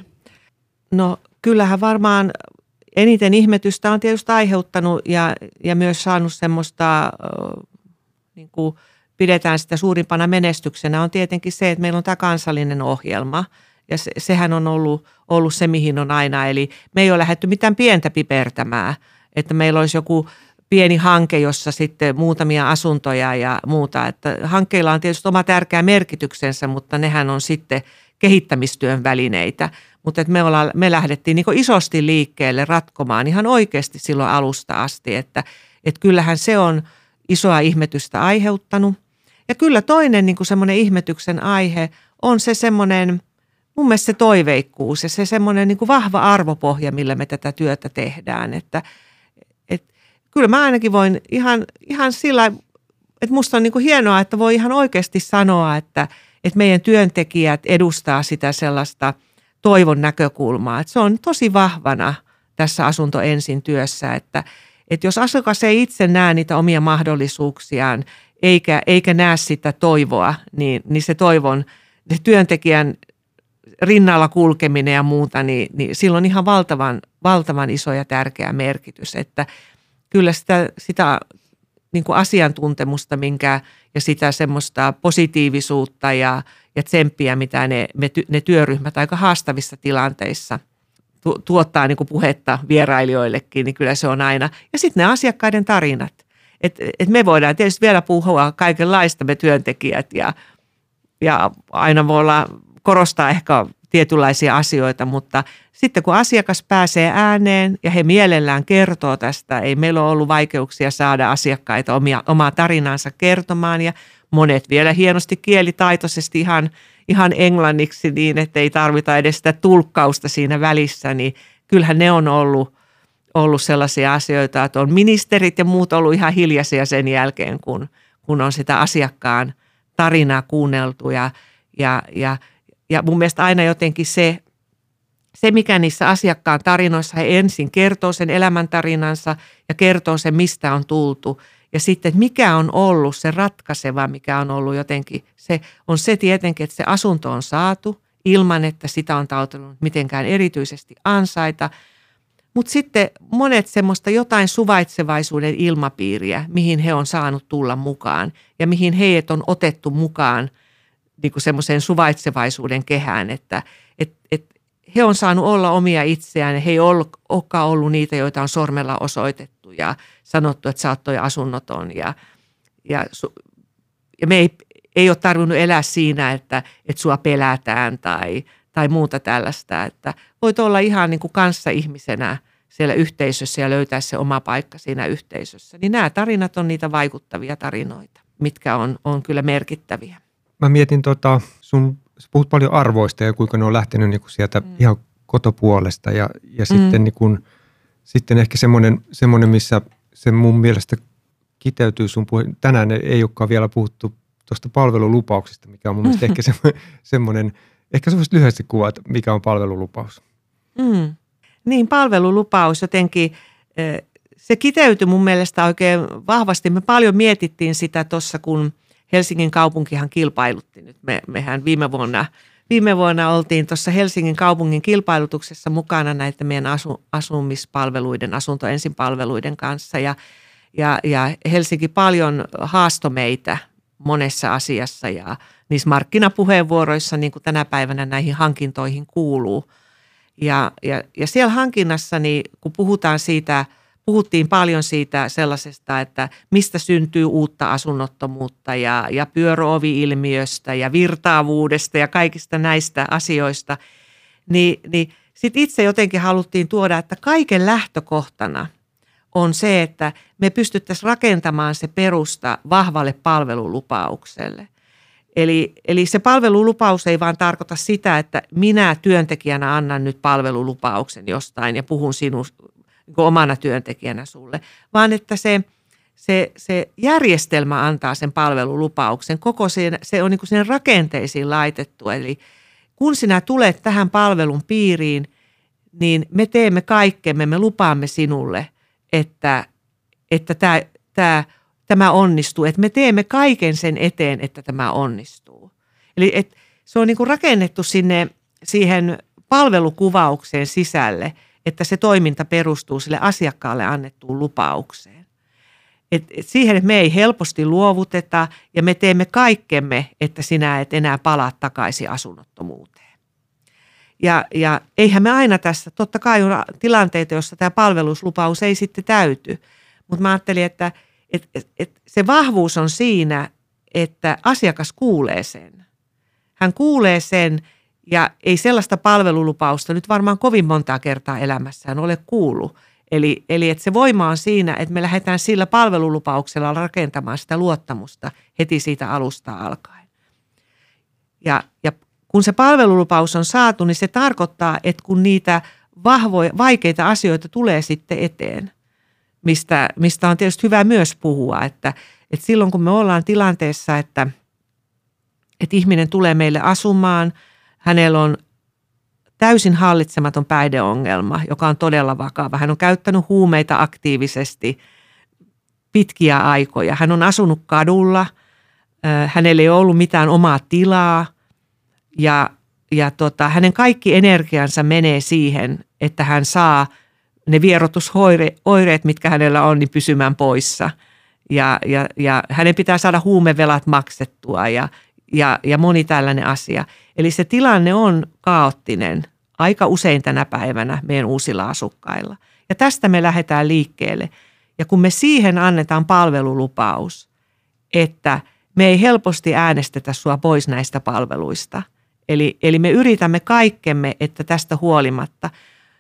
No kyllähän varmaan eniten ihmetystä on tietysti aiheuttanut ja, ja myös saanut semmoista, niin kuin pidetään sitä suurimpana menestyksenä, on tietenkin se, että meillä on tämä kansallinen ohjelma. Ja se, sehän on ollut, ollut se, mihin on aina. Eli me ei ole lähdetty mitään pientä pipertämään, että meillä olisi joku pieni hanke, jossa sitten muutamia asuntoja ja muuta. Että hankkeilla on tietysti oma tärkeä merkityksensä, mutta nehän on sitten kehittämistyön välineitä. Mutta että me, ollaan, me lähdettiin niin kuin isosti liikkeelle ratkomaan ihan oikeasti silloin alusta asti, että, että kyllähän se on isoa ihmetystä aiheuttanut. Ja kyllä toinen niin kuin semmoinen ihmetyksen aihe on se semmoinen, mun mielestä se toiveikkuus ja se semmoinen niin kuin vahva arvopohja, millä me tätä työtä tehdään. Että, et, kyllä mä ainakin voin ihan, ihan sillä, että musta on niin kuin hienoa, että voi ihan oikeasti sanoa, että, että meidän työntekijät edustaa sitä sellaista toivon näkökulmaa. Että se on tosi vahvana tässä Asunto ensin -työssä, että, että jos asiakas ei itse näe niitä omia mahdollisuuksiaan eikä, eikä näe sitä toivoa, niin, niin se toivon, se työntekijän rinnalla kulkeminen ja muuta, niin, niin sillä on ihan valtavan, valtavan iso ja tärkeä merkitys, että kyllä sitä, sitä niin kuin asiantuntemusta minkä, ja sitä semmoista positiivisuutta ja, ja tsemppiä, mitä ne, ne työryhmät aika haastavissa tilanteissa tu, tuottaa niin kuin puhetta vierailijoillekin, niin kyllä se on aina. Ja sitten ne asiakkaiden tarinat, että et me voidaan tietysti vielä puhua kaikenlaista me työntekijät ja, ja aina voi olla korostaa ehkä tietynlaisia asioita, mutta sitten kun asiakas pääsee ääneen ja he mielellään kertoo tästä, ei meillä ole ollut vaikeuksia saada asiakkaita omia, omaa tarinansa kertomaan ja monet vielä hienosti kielitaitoisesti ihan, ihan englanniksi niin, että ei tarvita edes sitä tulkkausta siinä välissä, niin kyllähän ne on ollut, ollut sellaisia asioita, että on ministerit ja muut ollut ihan hiljaisia sen jälkeen, kun, kun on sitä asiakkaan tarinaa kuunneltu ja, ja, ja Ja mun mielestä aina jotenkin se, se, mikä niissä asiakkaan tarinoissa he ensin kertoo sen elämäntarinansa ja kertoo sen, mistä on tultu. Ja sitten, että mikä on ollut se ratkaiseva, mikä on ollut jotenkin, se on se tietenkin, että se asunto on saatu ilman, että sitä on tautunut mitenkään erityisesti ansaita. Mutta sitten monet semmoista jotain suvaitsevaisuuden ilmapiiriä, mihin he on saanut tulla mukaan ja mihin heidät on otettu mukaan niin kuin semmoiseen suvaitsevaisuuden kehään, että et, et he on saanut olla omia itseään ja he ei olekaan ollut niitä, joita on sormella osoitettu ja sanottu, että sä oot toi asunnoton ja, ja, ja me ei, ei ole tarvinnut elää siinä, että, että sua pelätään tai, tai muuta tällaista, että voit olla ihan niin kuin kanssaihmisenä siellä yhteisössä ja löytää se oma paikka siinä yhteisössä. Niin nämä tarinat on niitä vaikuttavia tarinoita, mitkä on, on kyllä merkittäviä. Mä mietin, tota, sun, sä puhut paljon arvoista ja kuinka ne on lähtenyt niin kuin sieltä mm. ihan kotopuolesta ja, ja mm. sitten, niin kuin, sitten ehkä semmoinen, semmoinen, missä se mun mielestä kiteytyy sun puhe. Tänään ei olekaan vielä puhuttu tuosta palvelulupauksesta, mikä on mun mielestä ehkä semmoinen, semmoinen ehkä sä voisit lyhyesti kuvaa, että mikä on palvelulupaus. Mm. Niin, palvelulupaus jotenkin, se kiteytyi mun mielestä oikein vahvasti. Me paljon mietittiin sitä tuossa, kun Helsingin kaupunkihan kilpailutti nyt. Me, mehän viime vuonna, viime vuonna oltiin tuossa Helsingin kaupungin kilpailutuksessa mukana näiden meidän asu, asumispalveluiden, asunto ensin palveluiden kanssa. Ja, ja, ja Helsinki paljon haastoi meitä monessa asiassa ja niissä markkinapuheenvuoroissa, niin kuin tänä päivänä näihin hankintoihin kuuluu. Ja, ja, ja siellä hankinnassa, niin kun puhutaan siitä, puhuttiin paljon siitä sellaisesta, että mistä syntyy uutta asunnottomuutta ja, ja pyöröovi-ilmiöstä ja virtaavuudesta ja kaikista näistä asioista, niin, niin sitten itse jotenkin haluttiin tuoda, että kaiken lähtökohtana on se, että me pystyttäisiin rakentamaan se perusta vahvalle palvelulupaukselle. Eli, eli se palvelulupaus ei vaan tarkoita sitä, että minä työntekijänä annan nyt palvelulupauksen jostain ja puhun sinun niin omana työntekijänä sulle, vaan että se, se, se järjestelmä antaa sen palvelulupauksen. Koko sen, se on niin kuin sen rakenteisiin laitettu. Eli kun sinä tulet tähän palvelun piiriin, niin me teemme kaikkemme, me lupaamme sinulle, että, että tämä, tämä, tämä onnistuu. Että me teemme kaiken sen eteen, että tämä onnistuu. Eli että se on niin kuin rakennettu sinne siihen palvelukuvaukseen sisälle, että se toiminta perustuu sille asiakkaalle annettuun lupaukseen. Et, et siihen, että me ei helposti luovuteta ja me teemme kaikkemme, että sinä et enää palaa takaisin asunnottomuuteen. Ja, ja eihän me aina tässä, totta kai on tilanteita, joissa tämä palveluslupaus ei sitten täyty, mutta mä ajattelin, että et, et, et se vahvuus on siinä, että asiakas kuulee sen. Hän kuulee sen ja ei sellaista palvelulupausta nyt varmaan kovin montaa kertaa elämässään ole kuullut. Eli, eli että se voima on siinä, että me lähdetään sillä palvelulupauksella rakentamaan sitä luottamusta heti siitä alusta alkaen. Ja, ja kun se palvelulupaus on saatu, niin se tarkoittaa, että kun niitä vahvoja, vaikeita asioita tulee sitten eteen, mistä, mistä on tietysti hyvä myös puhua, että, että silloin kun me ollaan tilanteessa, että, että ihminen tulee meille asumaan, hänellä on täysin hallitsematon päihdeongelma, joka on todella vakava. Hän on käyttänyt huumeita aktiivisesti pitkiä aikoja. Hän on asunut kadulla, hänellä ei ole ollut mitään omaa tilaa ja, ja tota, hänen kaikki energiansa menee siihen, että hän saa ne vierotusoireet, mitkä hänellä on, niin pysymään poissa. Ja, ja, ja hänen pitää saada huumevelat maksettua ja Ja, ja moni tällainen asia. Eli se tilanne on kaoottinen aika usein tänä päivänä meidän uusilla asukkailla. Ja tästä me lähdetään liikkeelle. Ja kun me siihen annetaan palvelulupaus, että me ei helposti äänestetä sua pois näistä palveluista. Eli, eli me yritämme kaikkemme, että tästä huolimatta,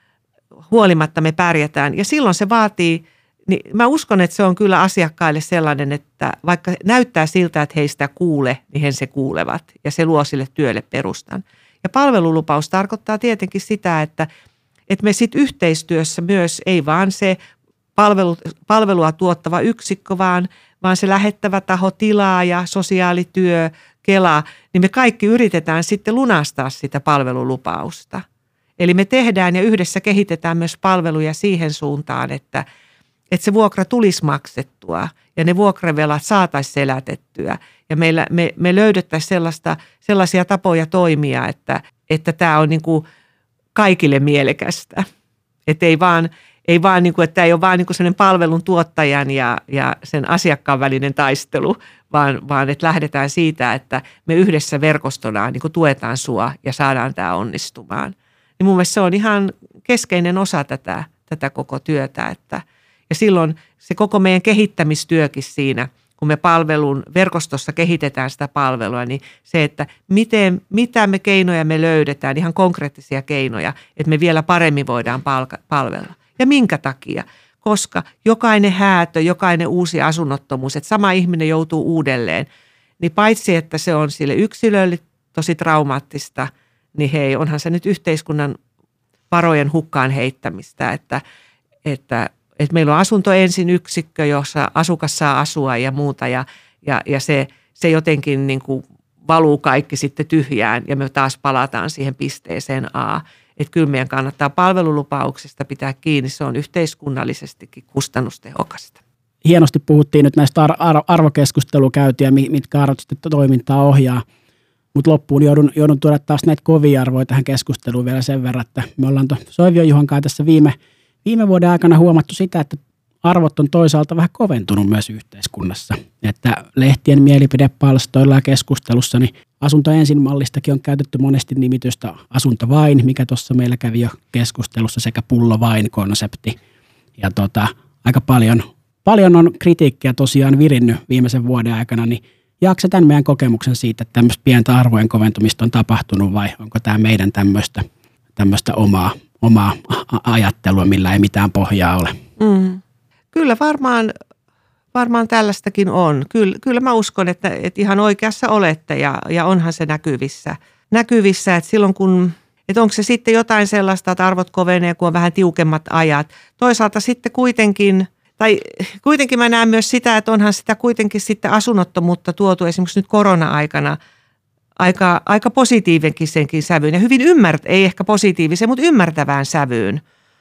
huolimatta me pärjätään. Ja silloin se vaatii... Niin mä uskon, että se on kyllä asiakkaille sellainen, että vaikka näyttää siltä, että he ei sitä kuule, niin he se kuulevat ja se luo sille työlle perustan. Ja palvelulupaus tarkoittaa tietenkin sitä, että, että me sitten yhteistyössä myös ei vaan se palvelu, palvelua tuottava yksikkö, vaan, vaan se lähettävä taho, tilaaja, sosiaalityö, Kela, niin me kaikki yritetään sitten lunastaa sitä palvelulupausta. Eli me tehdään ja yhdessä kehitetään myös palveluja siihen suuntaan, että että se vuokra tulisi maksettua ja ne vuokravelat saataisiin selätettyä. Ja meillä, me, me löydettäisiin sellaista, sellaisia tapoja toimia, että, että tämä on niin kuin kaikille mielekästä. Että ei vaan, ei vaan niin kuin, että tämä ei ole vaan niin kuin sellainen palvelun tuottajan ja, ja sen asiakkaan välinen taistelu, vaan, vaan että lähdetään siitä, että me yhdessä verkostona niin kuin tuetaan sua ja saadaan tämä onnistumaan. Niin mun mielestä se on ihan keskeinen osa tätä, tätä koko työtä, että ja silloin se koko meidän kehittämistyökin siinä, kun me palvelun verkostossa kehitetään sitä palvelua, niin se, että miten, mitä me keinoja me löydetään, ihan konkreettisia keinoja, että me vielä paremmin voidaan palka, palvella. Ja minkä takia? Koska jokainen häätö, jokainen uusi asunnottomuus, että sama ihminen joutuu uudelleen, niin paitsi, että se on sille yksilölle tosi traumaattista, niin hei, onhan se nyt yhteiskunnan varojen hukkaan heittämistä, että, että Että meillä on asunto ensin yksikkö, jossa asukas saa asua ja muuta ja, ja, ja se, se jotenkin niin kuin valuu kaikki sitten tyhjään ja me taas palataan siihen pisteeseen A. Että kyllä meidän kannattaa palvelulupauksesta pitää kiinni, se on yhteiskunnallisestikin kustannustehokasta. Hienosti puhuttiin nyt näistä ar- arvokeskustelukäytiä, mitkä arvot sitten toimintaa ohjaa, mutta loppuun joudun, joudun tuoda taas näitä kovia arvoja tähän keskusteluun vielä sen verran, että me ollaan tuon Soivion Juhan kanssa tässä viime Viime vuoden aikana huomattu sitä, että arvot on toisaalta vähän koventunut myös yhteiskunnassa. Että lehtien mielipidepalstoilla ja keskustelussa, niin asunto ensin mallistakin on käytetty monesti nimitystä asunto vain, mikä tuossa meillä kävi jo keskustelussa, sekä pullo vain konsepti. Ja tota, aika paljon, paljon on kritiikkiä tosiaan virinnyt viimeisen vuoden aikana, niin jaakse tämän meidän kokemuksen siitä, että tämmöistä pientä arvojen koventumista on tapahtunut vai onko tämä meidän tämmöistä, tämmöistä omaa, omaa ajattelua, millä ei mitään pohjaa ole. Mm. Kyllä varmaan, varmaan tällaistakin on. Kyllä, kyllä mä uskon, että, että ihan oikeassa olette ja, ja onhan se näkyvissä. Näkyvissä, että silloin kun, että onko se sitten jotain sellaista, että arvot kovenee, kun on vähän tiukemmat ajat. Toisaalta sitten kuitenkin, tai kuitenkin mä näen myös sitä, että onhan sitä kuitenkin sitten asunnottomuutta tuotu esimerkiksi nyt korona-aikana aika, aika positiivinkin senkin sävyyn. Ja hyvin ymmärtä, ei ehkä positiivisen, mutta ymmärtävään sävyyn.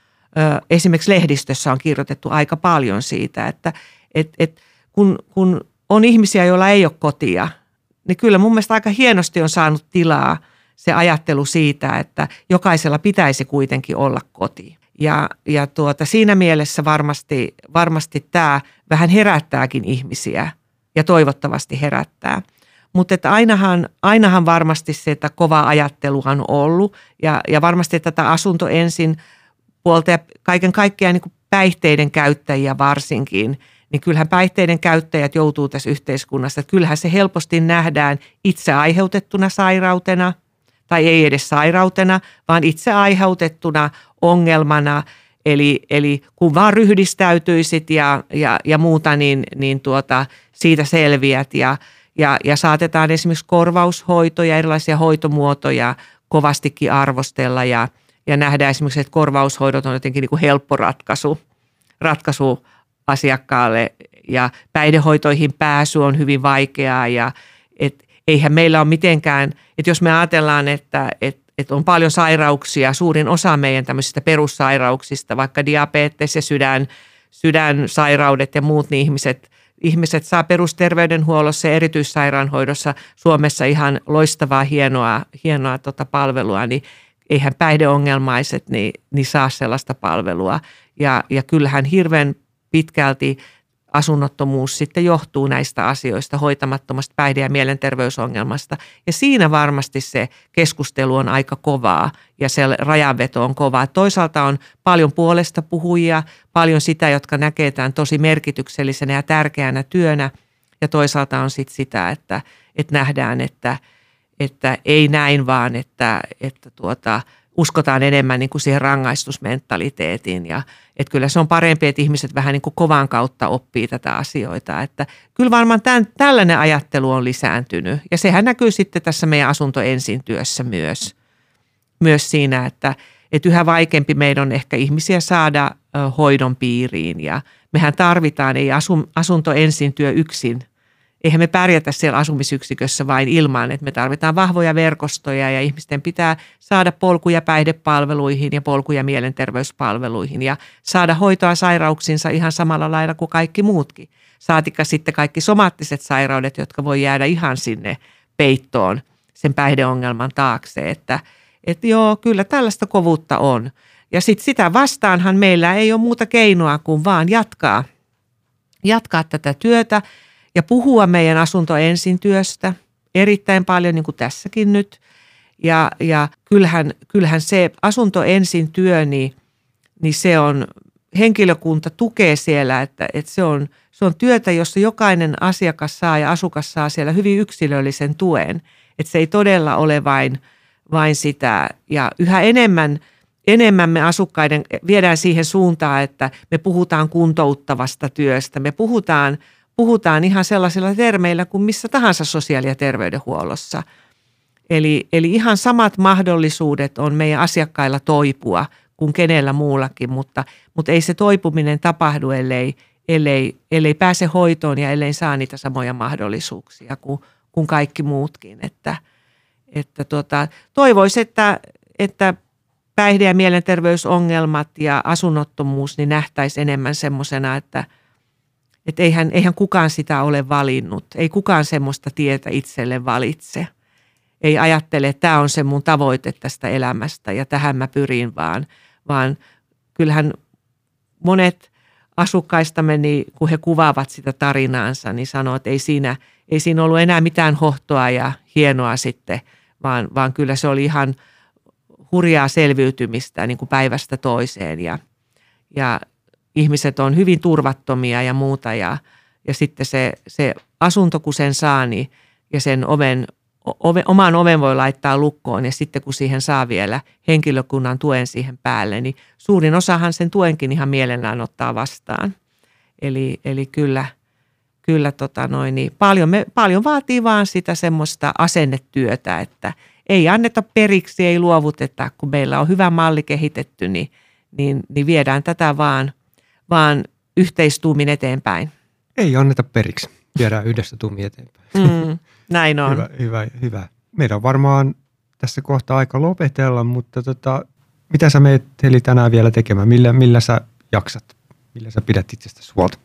Ö, esimerkiksi lehdistössä on kirjoitettu aika paljon siitä, että et, et, kun, kun on ihmisiä, joilla ei ole kotia, niin kyllä mun mielestä aika hienosti on saanut tilaa se ajattelu siitä, että jokaisella pitäisi kuitenkin olla koti. Ja, ja tuota, siinä mielessä varmasti, varmasti tämä vähän herättääkin ihmisiä ja toivottavasti herättää. Mutta että ainahan, ainahan varmasti se, että kova ajatteluhan on ollut ja, ja varmasti tätä asunto ensin puolta ja kaiken kaikkiaan niin kuin päihteiden käyttäjiä varsinkin, niin kyllähän päihteiden käyttäjät joutuu tässä yhteiskunnassa. Että kyllähän se helposti nähdään itse aiheutettuna sairautena tai ei edes sairautena, vaan itse aiheutettuna ongelmana. Eli, eli kun vaan ryhdistäytyisit ja, ja, ja muuta, niin, niin tuota, siitä selviät ja, ja, ja saatetaan esimerkiksi korvaushoitoja, erilaisia hoitomuotoja kovastikin arvostella ja, ja nähdään esimerkiksi, että korvaushoidot on jotenkin niin kuin helppo ratkaisu, ratkaisu asiakkaalle ja päihdehoitoihin pääsy on hyvin vaikeaa ja et eihän meillä ole mitenkään, että jos me ajatellaan, että et, et on paljon sairauksia, suurin osa meidän tämmöisistä perussairauksista, vaikka diabetes ja sydän, sydänsairaudet ja muut, niin ihmiset, ihmiset saa perusterveydenhuollossa ja erityissairaanhoidossa Suomessa ihan loistavaa, hienoa, hienoa tota palvelua, niin eihän päihdeongelmaiset niin, niin saa sellaista palvelua ja, ja kyllähän hirveän pitkälti asunnottomuus sitten johtuu näistä asioista, hoitamattomasta päihde- ja mielenterveysongelmasta. Ja siinä varmasti se keskustelu on aika kovaa ja se rajanveto on kovaa. Toisaalta on paljon puolesta puhujia, paljon sitä, jotka näkee tämän tosi merkityksellisenä ja tärkeänä työnä. Ja toisaalta on sitten sitä, että, että nähdään, että, että ei näin vaan, että, että tuota, uskotaan enemmän niin kuin siihen rangaistusmentaliteetiin ja että kyllä se on parempi, että ihmiset vähän niin kuin kovan kautta oppii tätä asioita. Että kyllä varmaan tämän, tällainen ajattelu on lisääntynyt ja sehän näkyy sitten tässä meidän asunto ensin työssä myös, myös siinä, että, että yhä vaikeampi meidän on ehkä ihmisiä saada hoidon piiriin ja mehän tarvitaan, ei asunto ensin työ yksin. Eihän me pärjätä siellä asumisyksikössä vain ilman, että me tarvitaan vahvoja verkostoja ja ihmisten pitää saada polkuja päihdepalveluihin ja polkuja mielenterveyspalveluihin ja saada hoitoa sairauksinsa ihan samalla lailla kuin kaikki muutkin. Saatikka sitten kaikki somaattiset sairaudet, jotka voi jäädä ihan sinne peittoon sen päihdeongelman taakse, että, että joo, kyllä tällaista kovuutta on. Ja sitten sitä vastaanhan meillä ei ole muuta keinoa kuin vaan jatkaa, jatkaa tätä työtä. Ja puhua meidän asunto ensin työstä erittäin paljon, niin kuin tässäkin nyt. Ja, ja kyllähän, kyllähän se asunto ensin työ, niin, niin se on, henkilökunta tukee siellä, että, että se, on, se on työtä, jossa jokainen asiakas saa ja asukas saa siellä hyvin yksilöllisen tuen. Että se ei todella ole vain, vain sitä. Ja yhä enemmän, enemmän me asukkaiden viedään siihen suuntaan, että me puhutaan kuntouttavasta työstä, me puhutaan Puhutaan ihan sellaisilla termeillä kuin missä tahansa sosiaali- ja terveydenhuollossa. Eli, eli ihan samat mahdollisuudet on meidän asiakkailla toipua kuin kenellä muullakin, mutta, mutta ei se toipuminen tapahdu, ellei, ellei, ellei pääse hoitoon ja ellei saa niitä samoja mahdollisuuksia kuin, kuin kaikki muutkin. Että, että tuota, toivoisi, että, että päihde- ja mielenterveysongelmat ja asunnottomuus niin nähtäisi enemmän semmoisena, että Että eihän, eihän kukaan sitä ole valinnut. Ei kukaan semmoista tietä itselle valitse. Ei ajattele, että tämä on se mun tavoite tästä elämästä ja tähän mä pyrin, vaan, vaan kyllähän monet asukkaistamme, niin kun he kuvaavat sitä tarinaansa, niin sanoo, että ei siinä, ei siinä ollut enää mitään hohtoa ja hienoa sitten, vaan, vaan kyllä se oli ihan hurjaa selviytymistä niin kuin päivästä toiseen ja, ja ihmiset on hyvin turvattomia ja muuta ja, ja sitten se, se asunto, kun sen saa niin, ja sen oven, ove, oman oven voi laittaa lukkoon ja sitten kun siihen saa vielä henkilökunnan tuen siihen päälle, niin suurin osahan sen tuenkin ihan mielellään ottaa vastaan. Eli, eli kyllä, kyllä tota noin, niin paljon, me, paljon vaatii vaan sitä semmoista asennetyötä, että ei anneta periksi, ei luovuteta, kun meillä on hyvä malli kehitetty, niin, niin, niin viedään tätä vaan, vaan yhteistuumin eteenpäin. Ei anneta periksi, viedään yhdessä tuumin eteenpäin. Mm, näin on. Hyvä, hyvä, hyvä. Meidän on varmaan tässä kohtaa aika lopetella, mutta tota, mitä sä meet Heli tänään vielä tekemään? Millä, millä sä jaksat? Millä sä pidät itsestäsi huolta?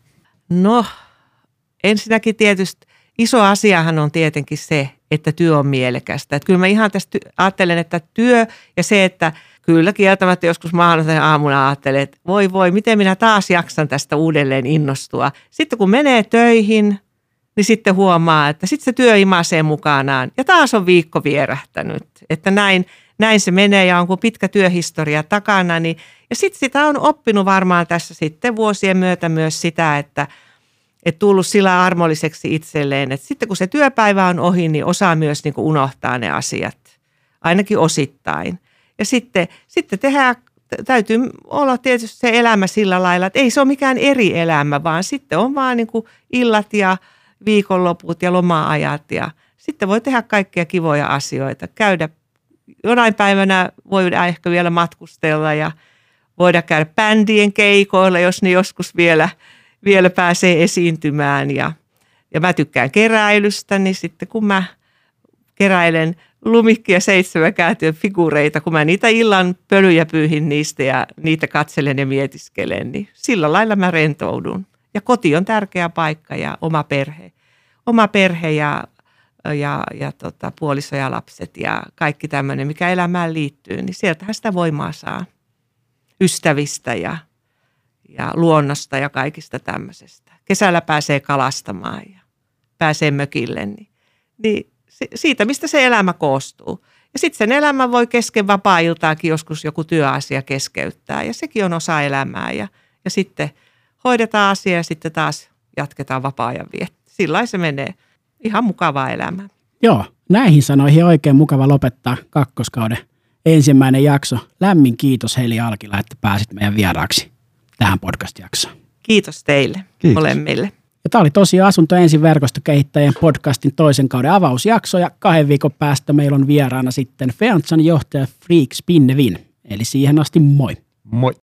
No, ensinnäkin tietysti iso asiahan on tietenkin se, että työ on mielekästä. Että kyllä mä ihan tästä ajattelen, että työ ja se, että kyllä kieltämättä joskus maanantaina aamuna ajattelen, että voi voi, miten minä taas jaksan tästä uudelleen innostua. Sitten kun menee töihin, niin sitten huomaa, että sitten se työ imasee mukanaan ja taas on viikko vierähtänyt. Että näin, näin se menee ja on kuin pitkä työhistoria takana. Niin, ja sitten sitä on oppinut varmaan tässä sitten vuosien myötä myös sitä, että että tullut sillä armolliseksi itselleen, että sitten kun se työpäivä on ohi, niin osaa myös niin kuin unohtaa ne asiat, ainakin osittain. Ja sitten, sitten tehdään, täytyy olla tietysti se elämä sillä lailla, että ei se ole mikään eri elämä, vaan sitten on vaan niin kuin illat ja viikonloput ja loma-ajat ja sitten voi tehdä kaikkia kivoja asioita, käydä jonain päivänä voidaan ehkä vielä matkustella ja voidaan käydä bändien keikoilla, jos ne joskus vielä vielä pääsee esiintymään ja, ja mä tykkään keräilystä, niin sitten kun mä keräilen lumikkia seitsemänkääntyjen figureita, kun mä niitä illan pölyjä pyyhin niistä ja niitä katselen ja mietiskelen, niin sillä lailla mä rentoudun. Ja koti on tärkeä paikka ja oma perhe, oma perhe ja, ja, ja tota, puoliso ja lapset ja kaikki tämmöinen, mikä elämään liittyy, niin sieltähän sitä voimaa saa ystävistä ja ja luonnosta ja kaikista tämmöisestä. Kesällä pääsee kalastamaan ja pääsee mökille, niin, niin siitä, mistä se elämä koostuu. Ja sitten sen elämän voi kesken vapaa-iltaakin joskus joku työasia keskeyttää ja sekin on osa elämää. Ja, ja sitten hoidetaan asia ja sitten taas jatketaan vapaa-ajan viettä. Sillä se menee. Ihan mukavaa elämää. Joo, näihin sanoihin oikein mukava lopettaa kakkoskauden ensimmäinen jakso. Lämmin kiitos Heli Alkila, että pääsit meidän vieraaksi tähän podcast-jaksoon. Kiitos teille Kiitos. molemmille. Ja tämä oli tosiaan Asunto ensin verkostokehittäjien podcastin toisen kauden avausjakso ja kahden viikon päästä meillä on vieraana sitten Feantsan johtaja Freak Spinnevin. Eli siihen asti moi. Moi.